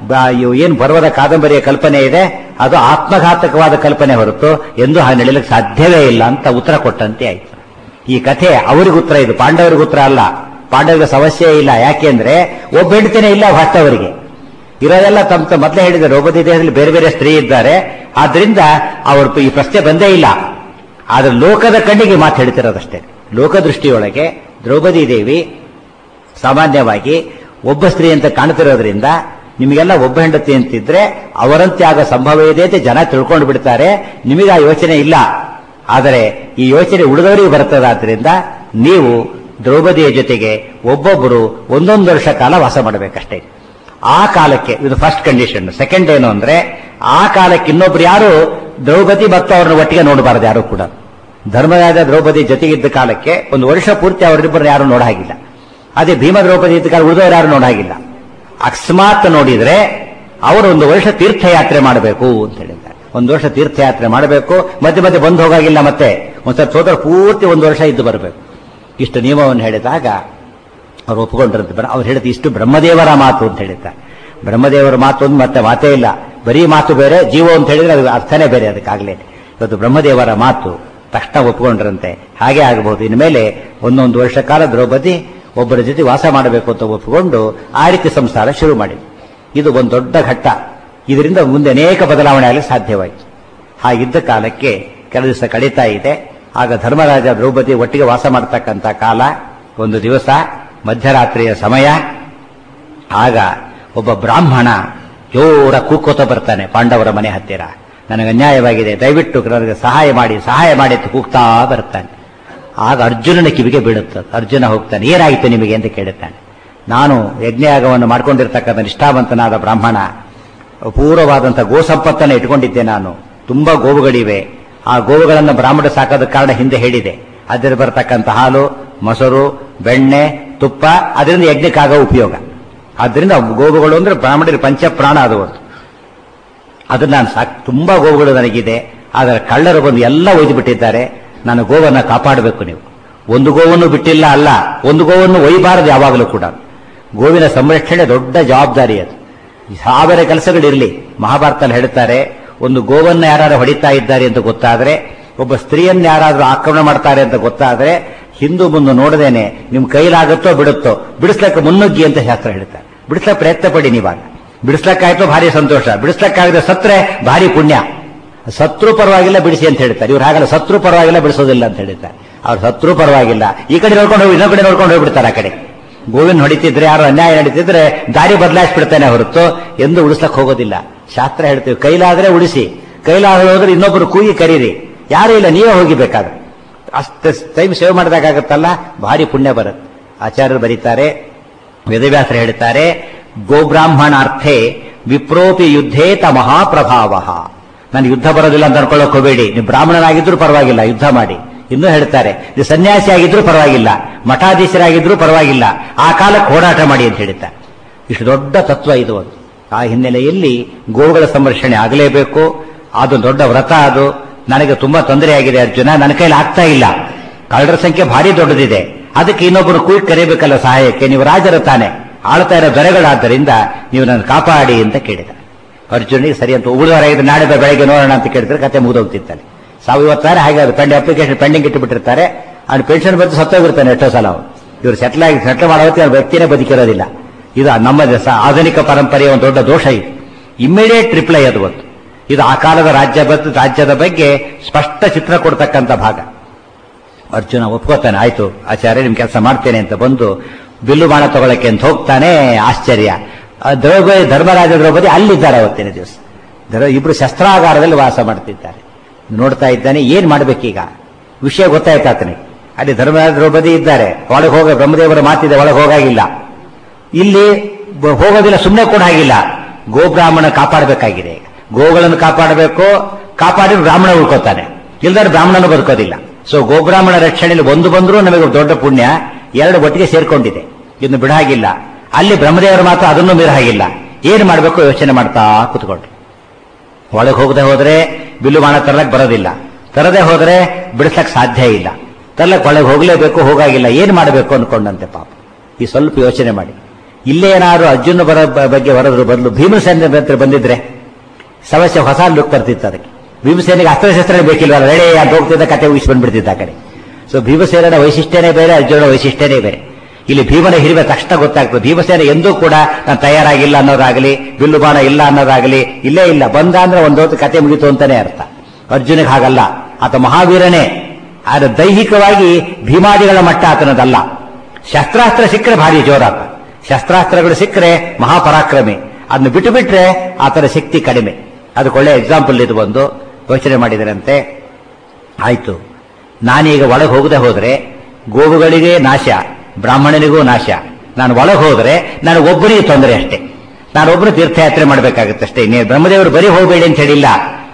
S1: ಏನು ಪರ್ವದ ಕಾದಂಬರಿಯ ಕಲ್ಪನೆ ಇದೆ ಅದು ಆತ್ಮಘಾತಕವಾದ ಕಲ್ಪನೆ ಹೊರತು ಎಂದು ಹಾಗೆ ನಡೆಯಲಿಕ್ಕೆ ಸಾಧ್ಯವೇ ಇಲ್ಲ ಅಂತ ಉತ್ತರ ಕೊಟ್ಟಂತೆ ಆಯ್ತು. ಈ ಕಥೆ ಅವರಿಗೆ ಉತ್ತರ, ಇದು ಪಾಂಡವರಿಗೆ ಉತ್ತರ ಅಲ್ಲ. ಪಾಂಡವರಿಗೆ ಸಮಸ್ಯೆ ಇಲ್ಲ. ಯಾಕೆಂದ್ರೆ ಒಬ್ಬ ಹೆಂಡತಿನೇ ಇಲ್ಲ ಹೊಸ್ತವರಿಗೆ. ಇರೋದೆಲ್ಲ ತಮ್ಮ ತಮ್ಮ ಮೊದಲೇ ಹೇಳಿದ ದ್ರೌಪದಿ ದೇಹದಲ್ಲಿ ಬೇರೆ ಬೇರೆ ಸ್ತ್ರೀ ಇದ್ದಾರೆ. ಆದ್ರಿಂದ ಅವರು ಈ ಪ್ರಶ್ನೆ ಬಂದೇ ಇಲ್ಲ. ಆದ್ರೆ ಲೋಕದ ಕಣ್ಣಿಗೆ ಮಾತು ಹೇಳ್ತಿರೋದಷ್ಟೇ. ಲೋಕದೃಷ್ಟಿಯೊಳಗೆ ದ್ರೌಪದಿ ದೇವಿ ಸಾಮಾನ್ಯವಾಗಿ ಒಬ್ಬ ಸ್ತ್ರೀ ಅಂತ ಕಾಣ್ತಿರೋದ್ರಿಂದ ನಿಮಗೆಲ್ಲ ಒಬ್ಬ ಹೆಂಡತಿ ಅಂತಿದ್ರೆ ಅವರಂತೆ ಆಗ ಸಂಭವ ಇದೆ ಅಂತ ಜನ ತಿಳ್ಕೊಂಡು ಬಿಡ್ತಾರೆ. ನಿಮಗೆ ಆ ಯೋಚನೆ ಇಲ್ಲ. ಆದರೆ ಈ ಯೋಚನೆ ಉಳಿದವರಿಗೆ ಬರ್ತದಾದ್ರಿಂದ ನೀವು ದ್ರೌಪದಿಯ ಜೊತೆಗೆ ಒಬ್ಬೊಬ್ಬರು ಒಂದೊಂದು ವರ್ಷ ಕಾಲ ವಾಸ ಮಾಡಬೇಕಷ್ಟೇ. ಆ ಕಾಲಕ್ಕೆ ಇದು ಫಸ್ಟ್ ಕಂಡೀಷನ್. ಸೆಕೆಂಡ್ ಏನು ಅಂದ್ರೆ ಆ ಕಾಲಕ್ಕೆ ಇನ್ನೊಬ್ರು ಯಾರು ದ್ರೌಪದಿ ಮತ್ತು ಅವ್ರನ್ನ ಒಟ್ಟಿಗೆ ನೋಡಬಾರದು ಯಾರು ಕೂಡ. ಧರ್ಮರಾಜ ದ್ರೌಪದಿ ಜೊತೆಗಿದ್ದ ಕಾಲಕ್ಕೆ ಒಂದು ವರ್ಷ ಪೂರ್ತಿ ಅವರಿಬ್ಬರು ಯಾರು ನೋಡ ಹಾಗಿಲ್ಲ. ಅದೇ ಭೀಮ ದ್ರೌಪದಿ ಇದ್ದ ಕಾಲ ಉಳಿದವರು ಯಾರು ನೋಡ ಹಾಗಿಲ್ಲ. ಅಕಸ್ಮಾತ್ ನೋಡಿದ್ರೆ ಅವರು ಒಂದು ವರ್ಷ ತೀರ್ಥಯಾತ್ರೆ ಮಾಡಬೇಕು ಅಂತ ಹೇಳಿದ್ದಾರೆ. ಒಂದು ವರ್ಷ ತೀರ್ಥಯಾತ್ರೆ ಮಾಡಬೇಕು, ಮಧ್ಯೆ ಮಧ್ಯೆ ಬಂದು ಹೋಗಾಗಿಲ್ಲ. ಮತ್ತೆ ಒಂದ್ಸಲ ಸೋದರ ಪೂರ್ತಿ ಒಂದು ವರ್ಷ ಇದ್ದು ಬರಬೇಕು. ಇಷ್ಟು ನಿಯಮವನ್ನು ಹೇಳಿದಾಗ ಅವ್ರು ಒಪ್ಪಿಕೊಂಡಿರಂತೆ. ಅವ್ರು ಹೇಳಿದ ಇಷ್ಟು ಬ್ರಹ್ಮದೇವರ ಮಾತು ಅಂತ ಹೇಳಿದ್ದಾರೆ. ಬ್ರಹ್ಮದೇವರ ಮಾತು ಒಂದು ಮತ್ತೆ ಮಾತೇ ಇಲ್ಲ. ಬರೀ ಮಾತು ಬೇರೆ, ಜೀವ ಅಂತ ಹೇಳಿದ್ರೆ ಅದು ಅರ್ಥನೇ ಬೇರೆ. ಅದಕ್ಕಾಗಲೇ ಇವತ್ತು ಬ್ರಹ್ಮದೇವರ ಮಾತು ತಕ್ಷಣ ಒಪ್ಪಿಕೊಂಡ್ರಂತೆ. ಹಾಗೆ ಆಗಬಹುದು. ಇನ್ಮೇಲೆ ಒಂದೊಂದು ವರ್ಷ ಕಾಲ ದ್ರೌಪದಿ ಒಬ್ಬರ ಜೊತೆ ವಾಸ ಮಾಡಬೇಕು ಅಂತ ಒಪ್ಪಿಕೊಂಡು ಆ ರೀತಿ ಸಂಸಾರ ಶುರು ಮಾಡಿದ್ರು. ಇದು ಒಂದು ದೊಡ್ಡ ಘಟ್ಟ. ಇದರಿಂದ ಮುಂದೆ ಅನೇಕ ಬದಲಾವಣೆ ಆಗಲಿ ಸಾಧ್ಯವಾಯಿತು. ಹಾಗಿದ್ದ ಕಾಲಕ್ಕೆ ಕೆಲ ದಿವಸ ಕಳೀತಾ ಇದೆ. ಆಗ ಧರ್ಮರಾಜ ದ್ರೌಪದಿ ಒಟ್ಟಿಗೆ ವಾಸ ಮಾಡತಕ್ಕಂಥ ಕಾಲ. ಒಂದು ದಿವಸ ಮಧ್ಯರಾತ್ರಿಯ ಸಮಯ. ಆಗ ಒಬ್ಬ ಬ್ರಾಹ್ಮಣ ಜೋರ ಕೂಕೋತ ಬರ್ತಾನೆ ಪಾಂಡವರ ಮನೆ ಹತ್ತಿರ. ನನಗೆ ಅನ್ಯಾಯವಾಗಿದೆ, ದಯವಿಟ್ಟು ನನಗೆ ಸಹಾಯ ಮಾಡಿ ಸಹಾಯ ಮಾಡಿ ಅಂತ ಕೂಗ್ತಾ ಬರ್ತಾನೆ. ಆಗ ಅರ್ಜುನನ ಕಿವಿಗೆ ಬೀಳುತ್ತದೆ. ಅರ್ಜುನ ಹೋಗ್ತಾನೆ, ಏನಾಯಿತು ನಿಮಗೆ ಅಂತ ಕೇಳುತ್ತಾನೆ. ನಾನು ಯಜ್ಞಯಾಗವನ್ನು ಮಾಡ್ಕೊಂಡಿರ್ತಕ್ಕಂಥ ನಿಷ್ಠಾವಂತನಾದ ಬ್ರಾಹ್ಮಣ, ಪೂರ್ವವಾದಂಥ ಗೋ ಸಂಪತ್ತನ್ನು ಇಟ್ಕೊಂಡಿದ್ದೆ. ನಾನು ತುಂಬಾ ಗೋವುಗಳಿವೆ. ಆ ಗೋವುಗಳನ್ನು ಬ್ರಾಹ್ಮಣ ಸಾಕೋದ ಕಾರಣ ಹಿಂದೆ ಹೇಳಿದೆ. ಅದರಲ್ಲಿ ಬರತಕ್ಕಂಥ ಹಾಲು, ಮೊಸರು, ಬೆಣ್ಣೆ, ತುಪ್ಪ ಅದರಿಂದ ಯಜ್ಞಕ್ಕಾಗ ಉಪಯೋಗ. ಆದ್ರಿಂದ ಗೋವುಗಳು ಅಂದ್ರೆ ಬ್ರಾಹ್ಮಣರ ಪಂಚಪ್ರಾಣ ಅದು. ಅದನ್ನ ನಾನು ಸಾಕ್ ತುಂಬಾ ಗೋವುಗಳು ನನಗಿದೆ. ಆದರೆ ಕಳ್ಳರು ಬಂದು ಎಲ್ಲ ಒಯ್ದು ಬಿಟ್ಟಿದ್ದಾರೆ. ನಾನು ಗೋವನ್ನ ಕಾಪಾಡಬೇಕು. ನೀವು ಒಂದು ಗೋವನ್ನು ಬಿಟ್ಟಿಲ್ಲ ಅಲ್ಲ, ಒಂದು ಗೋವನ್ನು ಒಯ್ಯಬಾರದು ಯಾವಾಗಲೂ ಕೂಡ. ಗೋವಿನ ಸಂರಕ್ಷಣೆ ದೊಡ್ಡ ಜವಾಬ್ದಾರಿ ಅದು. ಸಾವಿರ ಕೆಲಸಗಳಿರಲಿ. ಮಹಾಭಾರತದಲ್ಲಿ ಹೇಳ್ತಾರೆ, ಒಂದು ಗೋವನ್ನ ಯಾರು ಹೊಡಿತಾ ಇದ್ದಾರೆ ಅಂತ ಗೊತ್ತಾದ್ರೆ, ಒಬ್ಬ ಸ್ತ್ರೀಯನ್ನು ಯಾರಾದ್ರೂ ಆಕ್ರಮಣ ಮಾಡ್ತಾರೆ ಅಂತ ಗೊತ್ತಾದ್ರೆ ಹಿಂದೂ ಮುಂದೆ ನೋಡದೇನೆ ನಿಮ್ ಕೈಲಾಗುತ್ತೋ ಬಿಡುತ್ತೋ ಬಿಡಿಸ್ಲಕ್ಕೆ ಮುನ್ನುಗ್ಗಿ ಅಂತ ಶಾಸ್ತ್ರ ಹೇಳ್ತಾರೆ. ಬಿಡಿಸ್ಲಕ್ಕೆ ಪ್ರಯತ್ನ ಪಡಿ. ನೀವಾಗ ಬಿಡಿಸ್ಲಕ್ಕಾಯ್ತೋ ಭಾರಿ ಸಂತೋಷ, ಬಿಡಿಸ್ಲಕ್ಕಾಗದೆ ಸತ್ರೆ ಭಾರಿ ಪುಣ್ಯ. ಸತ್ರು ಪರವಾಗಿಲ್ಲ ಬಿಡಿಸಿ ಅಂತ ಹೇಳ್ತಾರೆ. ಇವ್ರು ಹಾಗಲ್ಲ, ಸತ್ರು ಪರವಾಗಿಲ್ಲ ಬಿಡಿಸೋದಿಲ್ಲ ಅಂತ ಹೇಳ್ತಾರೆ. ಅವ್ರು ಸತ್ರು ಪರವಾಗಿಲ್ಲ, ಈ ಕಡೆ ನೋಡ್ಕೊಂಡು ಹೋಗಿ ಇನ್ನೊಂದು ಕಡೆ ನೋಡ್ಕೊಂಡು ಹೋಗ್ಬಿಡ್ತಾರೆ. ಆ ಕಡೆ ಗೋವಿನ ಹೊಡಿತಿದ್ರೆ, ಯಾರು ಅನ್ಯಾಯ ನಡೀತಿದ್ರೆ ದಾರಿ ಬದಲಾಯಿಸ್ಬಿಡ್ತಾನೆ ಹೊರತು ಎಂದು ಉಳಿಸ್ಲಕ್ಕೆ ಹೋಗೋದಿಲ್ಲ. ಶಾಸ್ತ್ರ ಹೇಳ್ತೀವಿ, ಕೈಲಾದ್ರೆ ಉಳಿಸಿ, ಕೈಲಾದ್ರೆ ಹೋದ್ರೆ ಇನ್ನೊಬ್ರು ಕೂಗಿ ಕರೀರಿ, ಯಾರು ಇಲ್ಲ ನೀವೇ ಹೋಗಿಬೇಕಾದ್ರೆ. ಅಷ್ಟು ಟೈಮ್ ಸೇವ್ ಮಾಡಿದಾಗತ್ತಲ್ಲ, ಭಾರಿ ಪುಣ್ಯ ಬರುತ್ತೆ. ಆಚಾರ್ಯರು ಬರೀತಾರೆ, ವೇದವ್ಯಾಸರು ಹೇಳ್ತಾರೆ, ಗೋಬ್ರಾಹ್ಮಣಾರ್ಥೆ ವಿಪ್ರೋಪಿ ಯುದ್ಧೇತ ಮಹಾಪ್ರಭಾವ. ನಾನು ಯುದ್ಧ ಬರೋದಿಲ್ಲ ಅಂತ ಅನ್ಕೊಳ್ಳೋಕೆ ಹೋಗಬೇಡಿ. ನೀವು ಬ್ರಾಹ್ಮಣನಾಗಿದ್ರು ಪರವಾಗಿಲ್ಲ, ಯುದ್ಧ ಮಾಡಿ. ಇನ್ನೂ ಹೇಳ್ತಾರೆ, ನೀವು ಸನ್ಯಾಸಿ ಆಗಿದ್ರು ಪರವಾಗಿಲ್ಲ, ಮಠಾಧೀಶರಾಗಿದ್ರು ಪರವಾಗಿಲ್ಲ, ಆ ಕಾಲಕ್ಕೆ ಹೋರಾಟ ಮಾಡಿ ಅಂತ ಹೇಳ್ತಾರೆ. ಇಷ್ಟು ದೊಡ್ಡ ತತ್ವ ಇದು. ಒಂದು ಆ ಹಿನ್ನೆಲೆಯಲ್ಲಿ ಗೋವುಗಳ ಸಂರಕ್ಷಣೆ ಆಗಲೇಬೇಕು. ಅದು ದೊಡ್ಡ ವ್ರತ. ಅದು ನನಗೆ ತುಂಬಾ ತೊಂದರೆ ಆಗಿದೆ ಅರ್ಜುನ, ನನ್ನ ಕೈಲಿ ಆಗ್ತಾ ಇಲ್ಲ, ಕಳ್ಳರ ಸಂಖ್ಯೆ ಭಾರಿ ದೊಡ್ಡದಿದೆ, ಅದಕ್ಕೆ ಇನ್ನೊಬ್ಬರು ಕೂಗಿ ಕರೆಯಬೇಕಲ್ಲ ಸಹಾಯಕ್ಕೆ, ನೀವು ರಾಜರ ತಾನೆ, ಆಳ್ತಾ ಇರೋ ದೊರೆಗಳಾದ್ದರಿಂದ ನೀವು ನನ್ನ ಕಾಪಾಡಿ ಅಂತ ಕೇಳಿದ. ಅರ್ಜುನಿಗೆ ಸರಿ ಅಂತ ಉಳಿದವರಾಗಿದ್ದು ನಾಳೆ ಬೆಳಗ್ಗೆ ನೋಡೋಣ ಅಂತ ಕೇಳಿದ್ರೆ ಕತೆ ಮುಗಿದೋಗ್ತಿರ್ತಾನೆ. ಸಾವಿರ ಇವತ್ತಾರೆ ಹಾಗೆ ಪೆಂಡ್ ಅಪ್ಲಿಕೇಶನ್ ಪೆಂಡಿಂಗ್ ಇಟ್ಟುಬಿಟ್ಟಿರ್ತಾರೆ, ಅವ್ನು ಪೆನ್ಷನ್ ಬಂದು ಸತ್ತೋಗಿರ್ತಾನೆ ಎಷ್ಟೋ ಸಲ. ಅವನು ಇವರು ಸೆಟ್ಲ್ ಆಗಿ ಸೆಟ್ಲ್ ಮಾಡೋದಕ್ಕೆ ಅವ್ರ ವ್ಯಕ್ತಿನೇ ಬದುಕಿರೋದಿಲ್ಲ. ಇದು ನಮ್ಮ ದೇಶ ಆಧುನಿಕ ಪರಂಪರೆಯ ಒಂದು ದೊಡ್ಡ ದೋಷ. ಇದು ಇಮ್ಮಿಡಿಯೇಟ್ ರಿಪ್ಲೈ ಅದು ಒಂದು. ಇದು ಆ ಕಾಲದ ರಾಜ್ಯ ರಾಜ್ಯದ ಬಗ್ಗೆ ಸ್ಪಷ್ಟ ಚಿತ್ರ ಕೊಡ್ತಕ್ಕಂಥ ಭಾಗ. ಅರ್ಜುನ ಒಪ್ಕೋತಾನೆ, ಆಯ್ತು ಆಚಾರ್ಯ ನಿಮ್ ಕೆಲಸ ಮಾಡ್ತೇನೆ ಅಂತ ಬಂದು ಬಿಲ್ಲು ಬಾಣ ತಗೊಳಕ್ಕೆ ಅಂತ ಹೋಗ್ತಾನೆ. ಆಶ್ಚರ್ಯ, ದ್ರೌಪದಿ ಧರ್ಮರಾಜ ದ್ರೌಪದಿ ಅಲ್ಲಿದ್ದಾರೆ ಅವತ್ತಿನ ದಿವಸ. ಇಬ್ರು ಶಸ್ತ್ರಾಗಾರದಲ್ಲಿ ವಾಸ ಮಾಡ್ತಿದ್ದಾರೆ. ನೋಡ್ತಾ ಇದ್ದಾನೆ, ಏನ್ ಮಾಡ್ಬೇಕೀಗ ವಿಷಯ ಗೊತ್ತಾಯ್ತು ಆತನಿಗೆ. ಅಲ್ಲಿ ಧರ್ಮರಾಜ ದ್ರೌಪದಿ ಇದ್ದಾರೆ, ಒಳಗೆ ಹೋಗ ಬ್ರಹ್ಮದೇವರ ಮಾತಿದೆ, ಒಳಗೆ ಹೋಗಾಗಿಲ್ಲ, ಇಲ್ಲಿ ಹೋಗೋದಿಲ್ಲ, ಸುಮ್ಮನೆ ಕೂಡ ಆಗಿಲ್ಲ. ಗೋಬ್ರಾಹ್ಮಣ ಕಾಪಾಡಬೇಕಾಗಿದೆ. ಗೋಗಳನ್ನು ಕಾಪಾಡಬೇಕು, ಕಾಪಾಡಿ ಬ್ರಾಹ್ಮಣ ಉಳ್ಕೋತಾನೆ, ಇಲ್ದಾರೆ ಬ್ರಾಹ್ಮಣನು ಬದುಕೋದಿಲ್ಲ. ಸೊ ಗೋಬ್ರಾಹ್ಮಣ ರಕ್ಷಣೆಯಲ್ಲಿ ಒಂದು ಬಂದರೂ ನಮಗೆ ದೊಡ್ಡ ಪುಣ್ಯ, ಎರಡು ಒಟ್ಟಿಗೆ ಸೇರ್ಕೊಂಡಿದೆ, ಇನ್ನು ಬಿಡಾಗಿಲ್ಲ. ಅಲ್ಲಿ ಬ್ರಹ್ಮದೇವರ ಮಾತು ಅದನ್ನು ಮೀರ ಹಾಗಿಲ್ಲ. ಏನು ಮಾಡಬೇಕು ಯೋಚನೆ ಮಾಡ್ತಾ ಕೂತ್ಕೊಂಡ್ರು. ಒಳಗೆ ಹೋಗದೆ ಹೋದ್ರೆ ಬಿಲ್ಲು ಬಾಣ ತರಲಕ್ ಬರೋದಿಲ್ಲ, ತರದೆ ಹೋದ್ರೆ ಬಿಡಿಸಕ್ ಸಾಧ್ಯ ಇಲ್ಲ, ತರಲಕ್ ಒಳಗೆ ಹೋಗ್ಲೇಬೇಕು, ಹೋಗಾಗಿಲ್ಲ, ಏನ್ ಮಾಡಬೇಕು ಅನ್ಕೊಂಡಂತೆ ಪಾಪ. ಈ ಸ್ವಲ್ಪ ಯೋಚನೆ ಮಾಡಿ, ಇಲ್ಲೇ ಏನಾದ್ರು ಅರ್ಜುನ ಬರ ಬಗ್ಗೆ ಬರೋದ್ರ ಬದಲು ಭೀಮಸೇನ ಹತ್ರ ಬಂದಿದ್ರೆ ಸಮಸ್ಯೆ ಹೊಸ ಲುಕ್ ಬರ್ತಿತ್ತು. ಅದಕ್ಕೆ ಭೀಮಸೇನಿಗೆ ಅಸ್ತ್ರಶಸ್ತ್ರ ಬೇಕಿಲ್ವಲ್ಲ, ರೆಡಿ ಅಂತ ಹೋಗ್ತಿದ್ದ ಕತೆ ಊಹಿಸಿ ಬಂದ್ಬಿಡ್ತಿದ್ದ ಆ ಕಡೆ. ಸೊ ಭೀಮಸೇನ ವೈಶಿಷ್ಟ್ಯನೇ ಬೇರೆ, ಅರ್ಜುನ ವೈಶಿಷ್ಟ್ಯನೇ ಬೇರೆ. ಇಲ್ಲಿ ಭೀಮನ ಹಿರಿಮೆ ತಕ್ಷಣ ಗೊತ್ತಾಗ್ತದೆ. ಭೀಮಸೇನ ಎಂದೂ ಕೂಡ ನಾನು ತಯಾರಾಗಿಲ್ಲ ಅನ್ನೋದಾಗಲಿ, ಬಿಲ್ಲು ಬಾಣ ಇಲ್ಲ ಅನ್ನೋದಾಗಲಿ ಇಲ್ಲೇ ಇಲ್ಲ, ಬಂದ ಅಂದ್ರೆ ಒಂದೊತ್ತು ಕತೆ ಮುಗಿತು ಅಂತಾನೆ ಅರ್ಥ. ಅರ್ಜುನಿಗೆ ಹಾಗಲ್ಲ, ಆತ ಮಹಾವೀರನೇ. ಆದ್ರೆ ದೈಹಿಕವಾಗಿ ಭೀಮಾದಿಗಳ ಮಟ್ಟ ಆತನದಲ್ಲ. ಶಸ್ತ್ರಾಸ್ತ್ರ ಸಿಕ್ಕರೆ ಭಾರಿ ಜೋರಾತ, ಶಸ್ತ್ರಾಸ್ತ್ರಗಳು ಸಿಕ್ಕರೆ ಮಹಾಪರಾಕ್ರಮಿ, ಅದನ್ನು ಬಿಟ್ಟು ಬಿಟ್ರೆ ಆತನ ಶಕ್ತಿ ಕಡಿಮೆ. ಅದಕ್ಕೆ ಒಳ್ಳೆ ಎಕ್ಸಾಂಪಲ್ ಇದು. ಒಂದು ಯೋಚನೆ ಮಾಡಿದರಂತೆ, ಆಯ್ತು ನಾನೀಗ ಒಳಗೆ ಹೋಗದೆ ಹೋದ್ರೆ ಗೋವುಗಳಿಗೆ ನಾಶ, ಬ್ರಾಹ್ಮಣನಿಗೂ ನಾಶ. ನಾನು ಒಳಗೆ ಹೋದ್ರೆ ನನಗೊಬ್ಬರಿಗೆ ತೊಂದರೆ ಅಷ್ಟೇ, ನಾನೊಬ್ಬರು ತೀರ್ಥಯಾತ್ರೆ ಮಾಡಬೇಕಾಗುತ್ತೆ ಅಷ್ಟೇ. ಇನ್ನೇ ಬ್ರಹ್ಮದೇವರು ಬರೀ ಹೋಗಬೇಡಿ ಅಂತ ಹೇಳಿಲ್ಲ,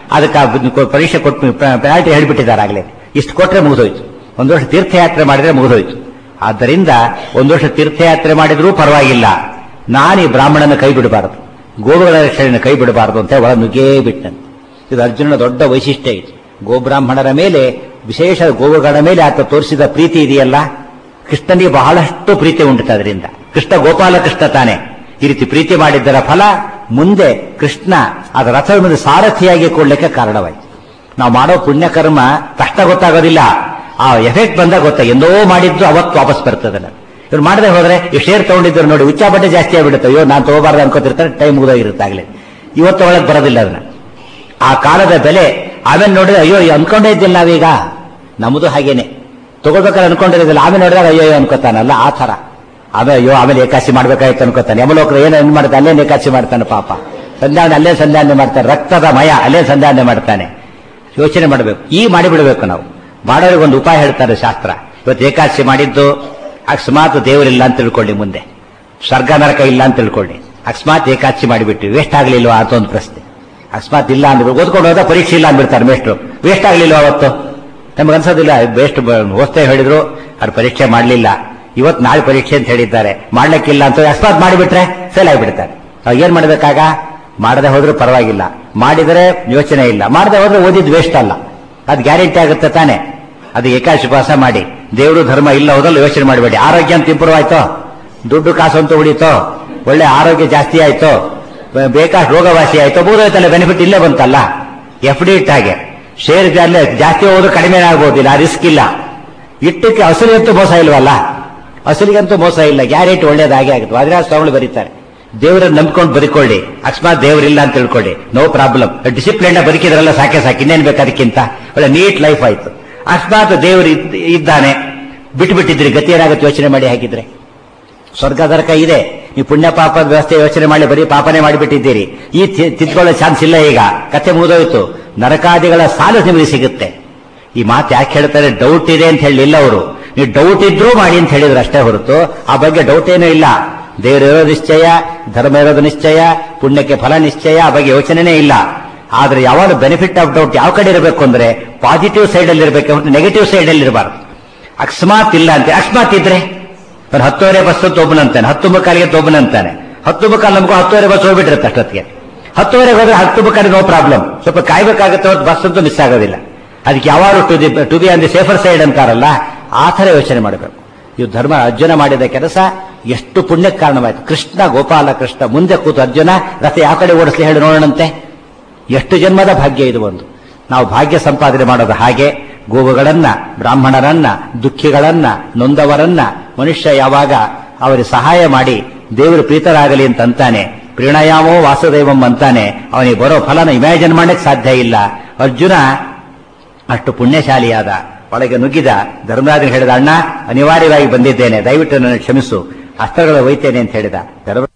S1: ಅದಕ್ಕೆ ಪರೀಕ್ಷೆ ಕೊಟ್ಟು ಪೆನಾಲ್ಟಿ ಹೇಳಿಬಿಟ್ಟಿದ್ದಾರೆ ಆಗಲೇ. ಇಷ್ಟು ಕೊಟ್ರೆ ಮುಗಿದೋಯ್ತು, ಒಂದು ವರ್ಷ ತೀರ್ಥಯಾತ್ರೆ ಮಾಡಿದ್ರೆ ಮುಗಿದೋಯ್ತು. ಆದ್ದರಿಂದ ಒಂದು ವರ್ಷ ತೀರ್ಥಯಾತ್ರೆ ಮಾಡಿದ್ರೂ ಪರವಾಗಿಲ್ಲ, ನಾನು ಈ ಬ್ರಾಹ್ಮಣನ ಕೈ ಬಿಡಬಾರದು, ಗೋವುಗಳ ರಕ್ಷಣೆಯನ್ನು ಕೈ ಬಿಡಬಾರದು ಅಂತ ಒಳ ನುಗ್ಗೇ ಬಿಟ್ಟಂತೆ. ಇದು ಅರ್ಜುನನ ದೊಡ್ಡ ವೈಶಿಷ್ಟ್ಯ ಇದು. ಗೋಬ್ರಾಹ್ಮಣರ ಮೇಲೆ, ವಿಶೇಷ ಗೋವುಗಳ ಮೇಲೆ ಆತ ತೋರಿಸಿದ ಪ್ರೀತಿ ಇದೆಯಲ್ಲ, ಕೃಷ್ಣನಿಗೆ ಬಹಳಷ್ಟು ಪ್ರೀತಿ ಉಂಟು ಅದರಿಂದ. ಕೃಷ್ಣ ಗೋಪಾಲ ಕೃಷ್ಣ ತಾನೆ. ಈ ರೀತಿ ಪ್ರೀತಿ ಮಾಡಿದ್ದರ ಫಲ ಮುಂದೆ ಕೃಷ್ಣ ಅದರ ರಥದ ಮೇಲೆ ಸಾರಥಿಯಾಗಿ ಕೊಡ್ಲಿಕ್ಕೆ ಕಾರಣವಾಯಿತು. ನಾವು ಮಾಡೋ ಪುಣ್ಯಕರ್ಮ ತಕ್ಷಣ ಗೊತ್ತಾಗೋದಿಲ್ಲ, ಆ ಎಫೆಕ್ಟ್ ಬಂದಾಗ ಗೊತ್ತಾ, ಎಂದೋ ಮಾಡಿದ್ದು ಅವತ್ತು ವಾಪಸ್ ಬರ್ತದಲ್ಲ. ಇವ್ರು ಮಾಡದೆ ಹೋದ್ರೆ ಈ ಶೇರ್ ತಗೊಂಡಿದ್ರು ನೋಡಿ, ಉಚ್ಚಾಬಟ್ಟೆ ಜಾಸ್ತಿ ಆಗ್ಬಿಡುತ್ತೆ, ಅಯ್ಯೋ ನಾನು ತಗೋಬಾರ್ದು ಅನ್ಕೋತಿರ್ತಾರೆ, ಟೈಮ್ ಮುಗಿದೋಗಿರುತ್ತಾಗಲೇ. ಇವತ್ತು ಒಳಗೆ ಬರೋದಿಲ್ಲ ಅದನ್ನ. ಆ ಕಾಲದ ಬೆಲೆ ಆಮೇಲೆ ನೋಡಿದ್ರೆ ಅಯ್ಯೋ ಅನ್ಕೊಂಡೇ ಇದ್ದಿಲ್ಲ ನಾವೀಗ. ನಮ್ಮದು ಹಾಗೇನೆ, ತಗೋಬೇಕಾದ್ರೆ ಅನ್ಕೊಂಡಿರೋದಿಲ್ಲ, ಆಮೇಲೆ ನೋಡಿದಾಗ ಅಯ್ಯೋ ಅನ್ಕೋತಾನಲ್ಲ, ಆ ತರ. ಆಮೇಲೆ ಅಯ್ಯೋ ಆಮೇಲೆ ಏಕಾಸಿ ಮಾಡ್ಬೇಕಾಯ್ತು ಅನ್ಕೋತಾನೆ. ಯಮಲೋಕರು ಏನು ಏನ್ ಮಾಡ್ತಾನೆ, ಅಲ್ಲೇ ಏಕಾಸಿ ಮಾಡ್ತಾನೆ ಪಾಪ. ಸಂಧಾನ ಅಲ್ಲೇ ಸಂಧಾನ ಮಾಡ್ತಾನೆ, ರಕ್ತದ ಮಯ ಅಲ್ಲೇ ಸಂಧಾನ ಮಾಡ್ತಾನೆ. ಯೋಚನೆ ಮಾಡಬೇಕು, ಈ ಮಾಡಿಬಿಡ್ಬೇಕು ನಾವು. ಮಾಡೋರಿಗೆ ಒಂದು ಉಪಾಯ ಹೇಳ್ತಾರೆ ಶಾಸ್ತ್ರ. ಇವತ್ತು ಏಕಾದಶಿ ಮಾಡಿದ್ದು ಅಕಸ್ಮಾತ್ ದೇವರಿಲ್ಲ ಅಂತ ತಿಳ್ಕೊಳ್ಳಿ, ಮುಂದೆ ಸ್ವರ್ಗ ನರಕ ಇಲ್ಲ ಅಂತ ತಿಳ್ಕೊಳ್ಳಿ, ಅಕಸ್ಮಾತ್ ಏಕಾದಶಿ ಮಾಡಿಬಿಟ್ಟು ವೇಸ್ಟ್ ಆಗ್ಲಿಲ್ವಾ ಅಂತ ಒಂದು ಪ್ರಶ್ನೆ. ಅಕಸ್ಮಾತ್ ಇಲ್ಲ ಅಂದ್ರೆ ಓದ್ಕೊಂಡು ಹೋದ ಪರೀಕ್ಷೆ ಇಲ್ಲ ಅಂದ್ಬಿಡ್ತಾರೆ ಮೇಷ್ಟ್ರು, ವೇಸ್ಟ್ ಆಗ್ಲಿಲ್ವಾ ಅವತ್ತು? ನಮ್ಗೆ ಅನ್ಸೋದಿಲ್ಲ, ವೇಸ್ಟ್ ಓದ್ತಾ ಹೇಳಿದ್ರು ಅವ್ರು ಪರೀಕ್ಷೆ ಮಾಡಲಿಲ್ಲ, ಇವತ್ತು ನಾಳೆ ಪರೀಕ್ಷೆ ಅಂತ ಹೇಳಿದ್ದಾರೆ, ಮಾಡ್ಲಿಕ್ಕಿಲ್ಲ ಅಂತ ಅಕಸ್ಮಾತ್ ಮಾಡಿಬಿಟ್ರೆ ಫೇಲ್ ಆಗಿಬಿಡ್ತಾರೆ. ಅವಾಗ ಏನ್ ಮಾಡ್ಬೇಕಾಗ? ಮಾಡದೆ ಹೋದ್ರೂ ಪರವಾಗಿಲ್ಲ, ಮಾಡಿದರೆ ಯೋಚನೆ ಇಲ್ಲ, ಮಾಡದೆ ಹೋದ್ರೆ ಓದಿದ್ ವೇಸ್ಟ್ ಅಲ್ಲ, ಅದು ಗ್ಯಾರಂಟಿ ಆಗುತ್ತೆ ತಾನೆ. ಅದು ಏಕಾದಶಿ ಉಪವಾಸ ಮಾಡಿ, ದೇವರು ಧರ್ಮ ಇಲ್ಲ ಹೋದಲ್ಲ ಯೋಚನೆ ಮಾಡಬೇಡಿ. ಆರೋಗ್ಯ ಅಂತ ಇಂಪ್ರೂವ್ ಆಯ್ತೋ, ದುಡ್ಡು ಕಾಸು ಅಂತ ಉಳಿತೋ, ಒಳ್ಳೆ ಆರೋಗ್ಯ ಜಾಸ್ತಿ ಆಯ್ತೋ, ಬೇಕಾಷ್ಟು ರೋಗವಾಸಿ ಆಯ್ತೋ, ಬೋಧೋಯ್ತಲ್ಲ, ಬೆನಿಫಿಟ್ ಇಲ್ಲೇ ಬಂತಲ್ಲ. ಎಫ್ ಡಿ ಇಟ್ಟ ಹಾಗೆ ಶೇರ್ ಜಾಸ್ತಿ ಹೋದ್ರು ಕಡಿಮೆ ಆಗ್ಬೋದಿಲ್ಲ, ರಿಸ್ಕ್ ಇಲ್ಲ. ಇಟ್ಟಕ್ಕೆ ಅಸಲಿಗಂತೂ ಮೋಸ ಇಲ್ವಲ್ಲ, ಅಸಲಿಗಂತೂ ಮೋಸ ಇಲ್ಲ, ಗ್ಯಾರಂಟಿ ಒಳ್ಳೇದಾಗೆ ಆಗುತ್ತೆ. ವಾದಿರಾಜ ಸ್ವಾಮಿಗಳು ಬರೀತಾರೆ, ದೇವರನ್ನು ನಂಬ್ಕೊಂಡು ಬದುಕೊಳ್ಳಿ, ಅಕಸ್ಮಾತ್ ದೇವರಿಲ್ಲ ಅಂತ ತಿಳ್ಕೊಳ್ಳಿ, ನೋ ಪ್ರಾಬ್ಲಮ್, ಡಿಸಿಪ್ಲಿನ್ ಬದುಕಿದ್ರಲ್ಲ ಸಾಕೆ ಸಾಕು, ಇನ್ನೇನ್ ಬೇಕು ಅದಕ್ಕಿಂತ. ಒಳ್ಳೆ ನೀಟ್ ಲೈಫ್ ಆಯ್ತು. ಅಕಸ್ಮಾತ್ ದೇವರು ಇದ್ದಾನೆ ಬಿಟ್ಟು ಬಿಟ್ಟಿದ್ರಿ, ಗತಿ ಏನಾಗುತ್ತೆ ಯೋಚನೆ ಮಾಡಿ. ಹಾಕಿದ್ರೆ ಸ್ವರ್ಗ ನರಕ ಇದೆ, ನೀವು ಪುಣ್ಯ ಪಾಪದ ವ್ಯವಸ್ಥೆ ಯೋಚನೆ ಮಾಡಿ ಬರೀ ಪಾಪನೇ ಮಾಡಿಬಿಟ್ಟಿದ್ದೀರಿ, ಈ ತಿದ್ಕೊಳ್ಳೋ ಚಾನ್ಸ್ ಇಲ್ಲ. ಈಗ ಕತೆ ಮುಗಿದೋಯ್ತು, ನರಕಾದಿಗಳ ಸಾಲು ನಿಮಗೆ ಸಿಗುತ್ತೆ. ಈ ಮಾತು ಯಾಕೆ ಹೇಳ್ತಾರೆ? ಡೌಟ್ ಇದೆ ಅಂತ ಹೇಳಿಲ್ಲ ಅವರು, ನೀವು ಡೌಟ್ ಇದ್ರೂ ಮಾಡಿ ಅಂತ ಹೇಳಿದ್ರು ಅಷ್ಟೇ ಹೊರತು ಆ ಬಗ್ಗೆ ಡೌಟ್ ಏನೂ ಇಲ್ಲ. ದೇವರಿರೋ ನಿಶ್ಚಯ, ಧರ್ಮ ಇರೋದು ನಿಶ್ಚಯ, ಪುಣ್ಯಕ್ಕೆ ಫಲ ನಿಶ್ಚಯ, ಆ ಬಗ್ಗೆ ಯೋಚನೆನೇ ಇಲ್ಲ. ಆದ್ರೆ ಯಾವಾಗ ಬೆನಿಫಿಟ್ ಆಫ್ ಡೌಟ್ ಯಾವ ಕಡೆ ಇರಬೇಕು ಅಂದ್ರೆ ಪಾಸಿಟಿವ್ ಸೈಡ್ ಅಲ್ಲಿ ಇರಬೇಕು ಹೊರತು ನೆಗೆಟಿವ್ ಸೈಡ್ ಅಲ್ಲಿ ಇರಬಾರ್ದು. ಅಕಸ್ಮಾತ್ ಇಲ್ಲ ಅಂತ, ಅಕಸ್ಮಾತ್ ಇದ್ರೆ ಹತ್ತುವರೆ ಬಸ್ ಅಂತ ಒಬ್ಬನಂತಾನೆ, ಹತ್ತು ಮುಕ್ಕಾಲಿಗೆ ಒಬ್ಬನಂತಾನೆ, ಹತ್ತು ಮುಕ್ಕಾಲು ನಮಗೂ ಹತ್ತುವರೆ ಬಸ್ ಹೋಗ್ಬಿಟ್ಟಿರುತ್ತೆ ಅಷ್ಟೊತ್ತಿಗೆ. ಹತ್ತುವರೆಗೆ ಹೋದ್ರೆ ಹತ್ತು ಮುಕ್ಕಾಲು ನೋ ಪ್ರಾಬ್ಲಮ್, ಸ್ವಲ್ಪ ಕಾಯ್ಬೇಕಾಗುತ್ತೆ ಹೊತ್ತು ಬಸ್ ಅಂತೂ ಮಿಸ್ ಆಗೋದಿಲ್ಲ. ಅದಕ್ಕೆ ಯಾವಾರು to the to be on the safer side ಅಂತಾರಲ್ಲ, ಆ ಥರ ಯೋಚನೆ ಮಾಡಬೇಕು. ಇವು ಧರ್ಮ ಅರ್ಜುನ ಮಾಡಿದ ಕೆಲಸ ಎಷ್ಟು ಪುಣ್ಯಕ್ಕೆ ಕಾರಣವಾಯಿತು. ಕೃಷ್ಣ ಗೋಪಾಲ ಕೃಷ್ಣ ಮುಂದೆ ಕೂತು ಅರ್ಜುನ ರಥ ಯಾವ ಕಡೆ ಓಡಿಸ್ಲಿ ಹೇಳಿ ನೋಡೋಣಂತೆ. ಎಷ್ಟು ಜನ್ಮದ ಭಾಗ್ಯ ಇದು ಒಂದು. ನಾವು ಭಾಗ್ಯ ಸಂಪಾದನೆ ಮಾಡೋದು ಹಾಗೆ. ಗೋವುಗಳನ್ನ, ಬ್ರಾಹ್ಮಣರನ್ನ, ದುಃಖಿಗಳನ್ನ, ನೊಂದವರನ್ನ ಮನುಷ್ಯ ಯಾವಾಗ ಅವರಿಗೆ ಸಹಾಯ ಮಾಡಿ ದೇವರು ಪ್ರೀತರಾಗಲಿ ಅಂತ ಅಂತಾನೆ, ಪ್ರಣಯಾಮೋ ವಾಸುದೇವಂ ಅಂತಾನೆ, ಅವನಿಗೆ ಬರೋ ಫಲನ ಇಮ್ಯಾಜಿನ್ ಮಾಡಕ್ಕೆ ಸಾಧ್ಯ ಇಲ್ಲ. ಅರ್ಜುನ ಅಷ್ಟು ಪುಣ್ಯಶಾಲಿಯಾದ. ಒಳಗೆ ನುಗ್ಗಿದ. ಧರ್ಮರಾಜನ ಹೇಳಿದ, ಅಣ್ಣ ಅನಿವಾರ್ಯವಾಗಿ ಬಂದಿದ್ದೇನೆ, ದಯವಿಟ್ಟು ನನ್ನ ಕ್ಷಮಿಸು, ಅಸ್ತ್ರಗಳ ಒಯ್ತೇನೆ ಅಂತ ಹೇಳಿದ. ಧರ್ಮ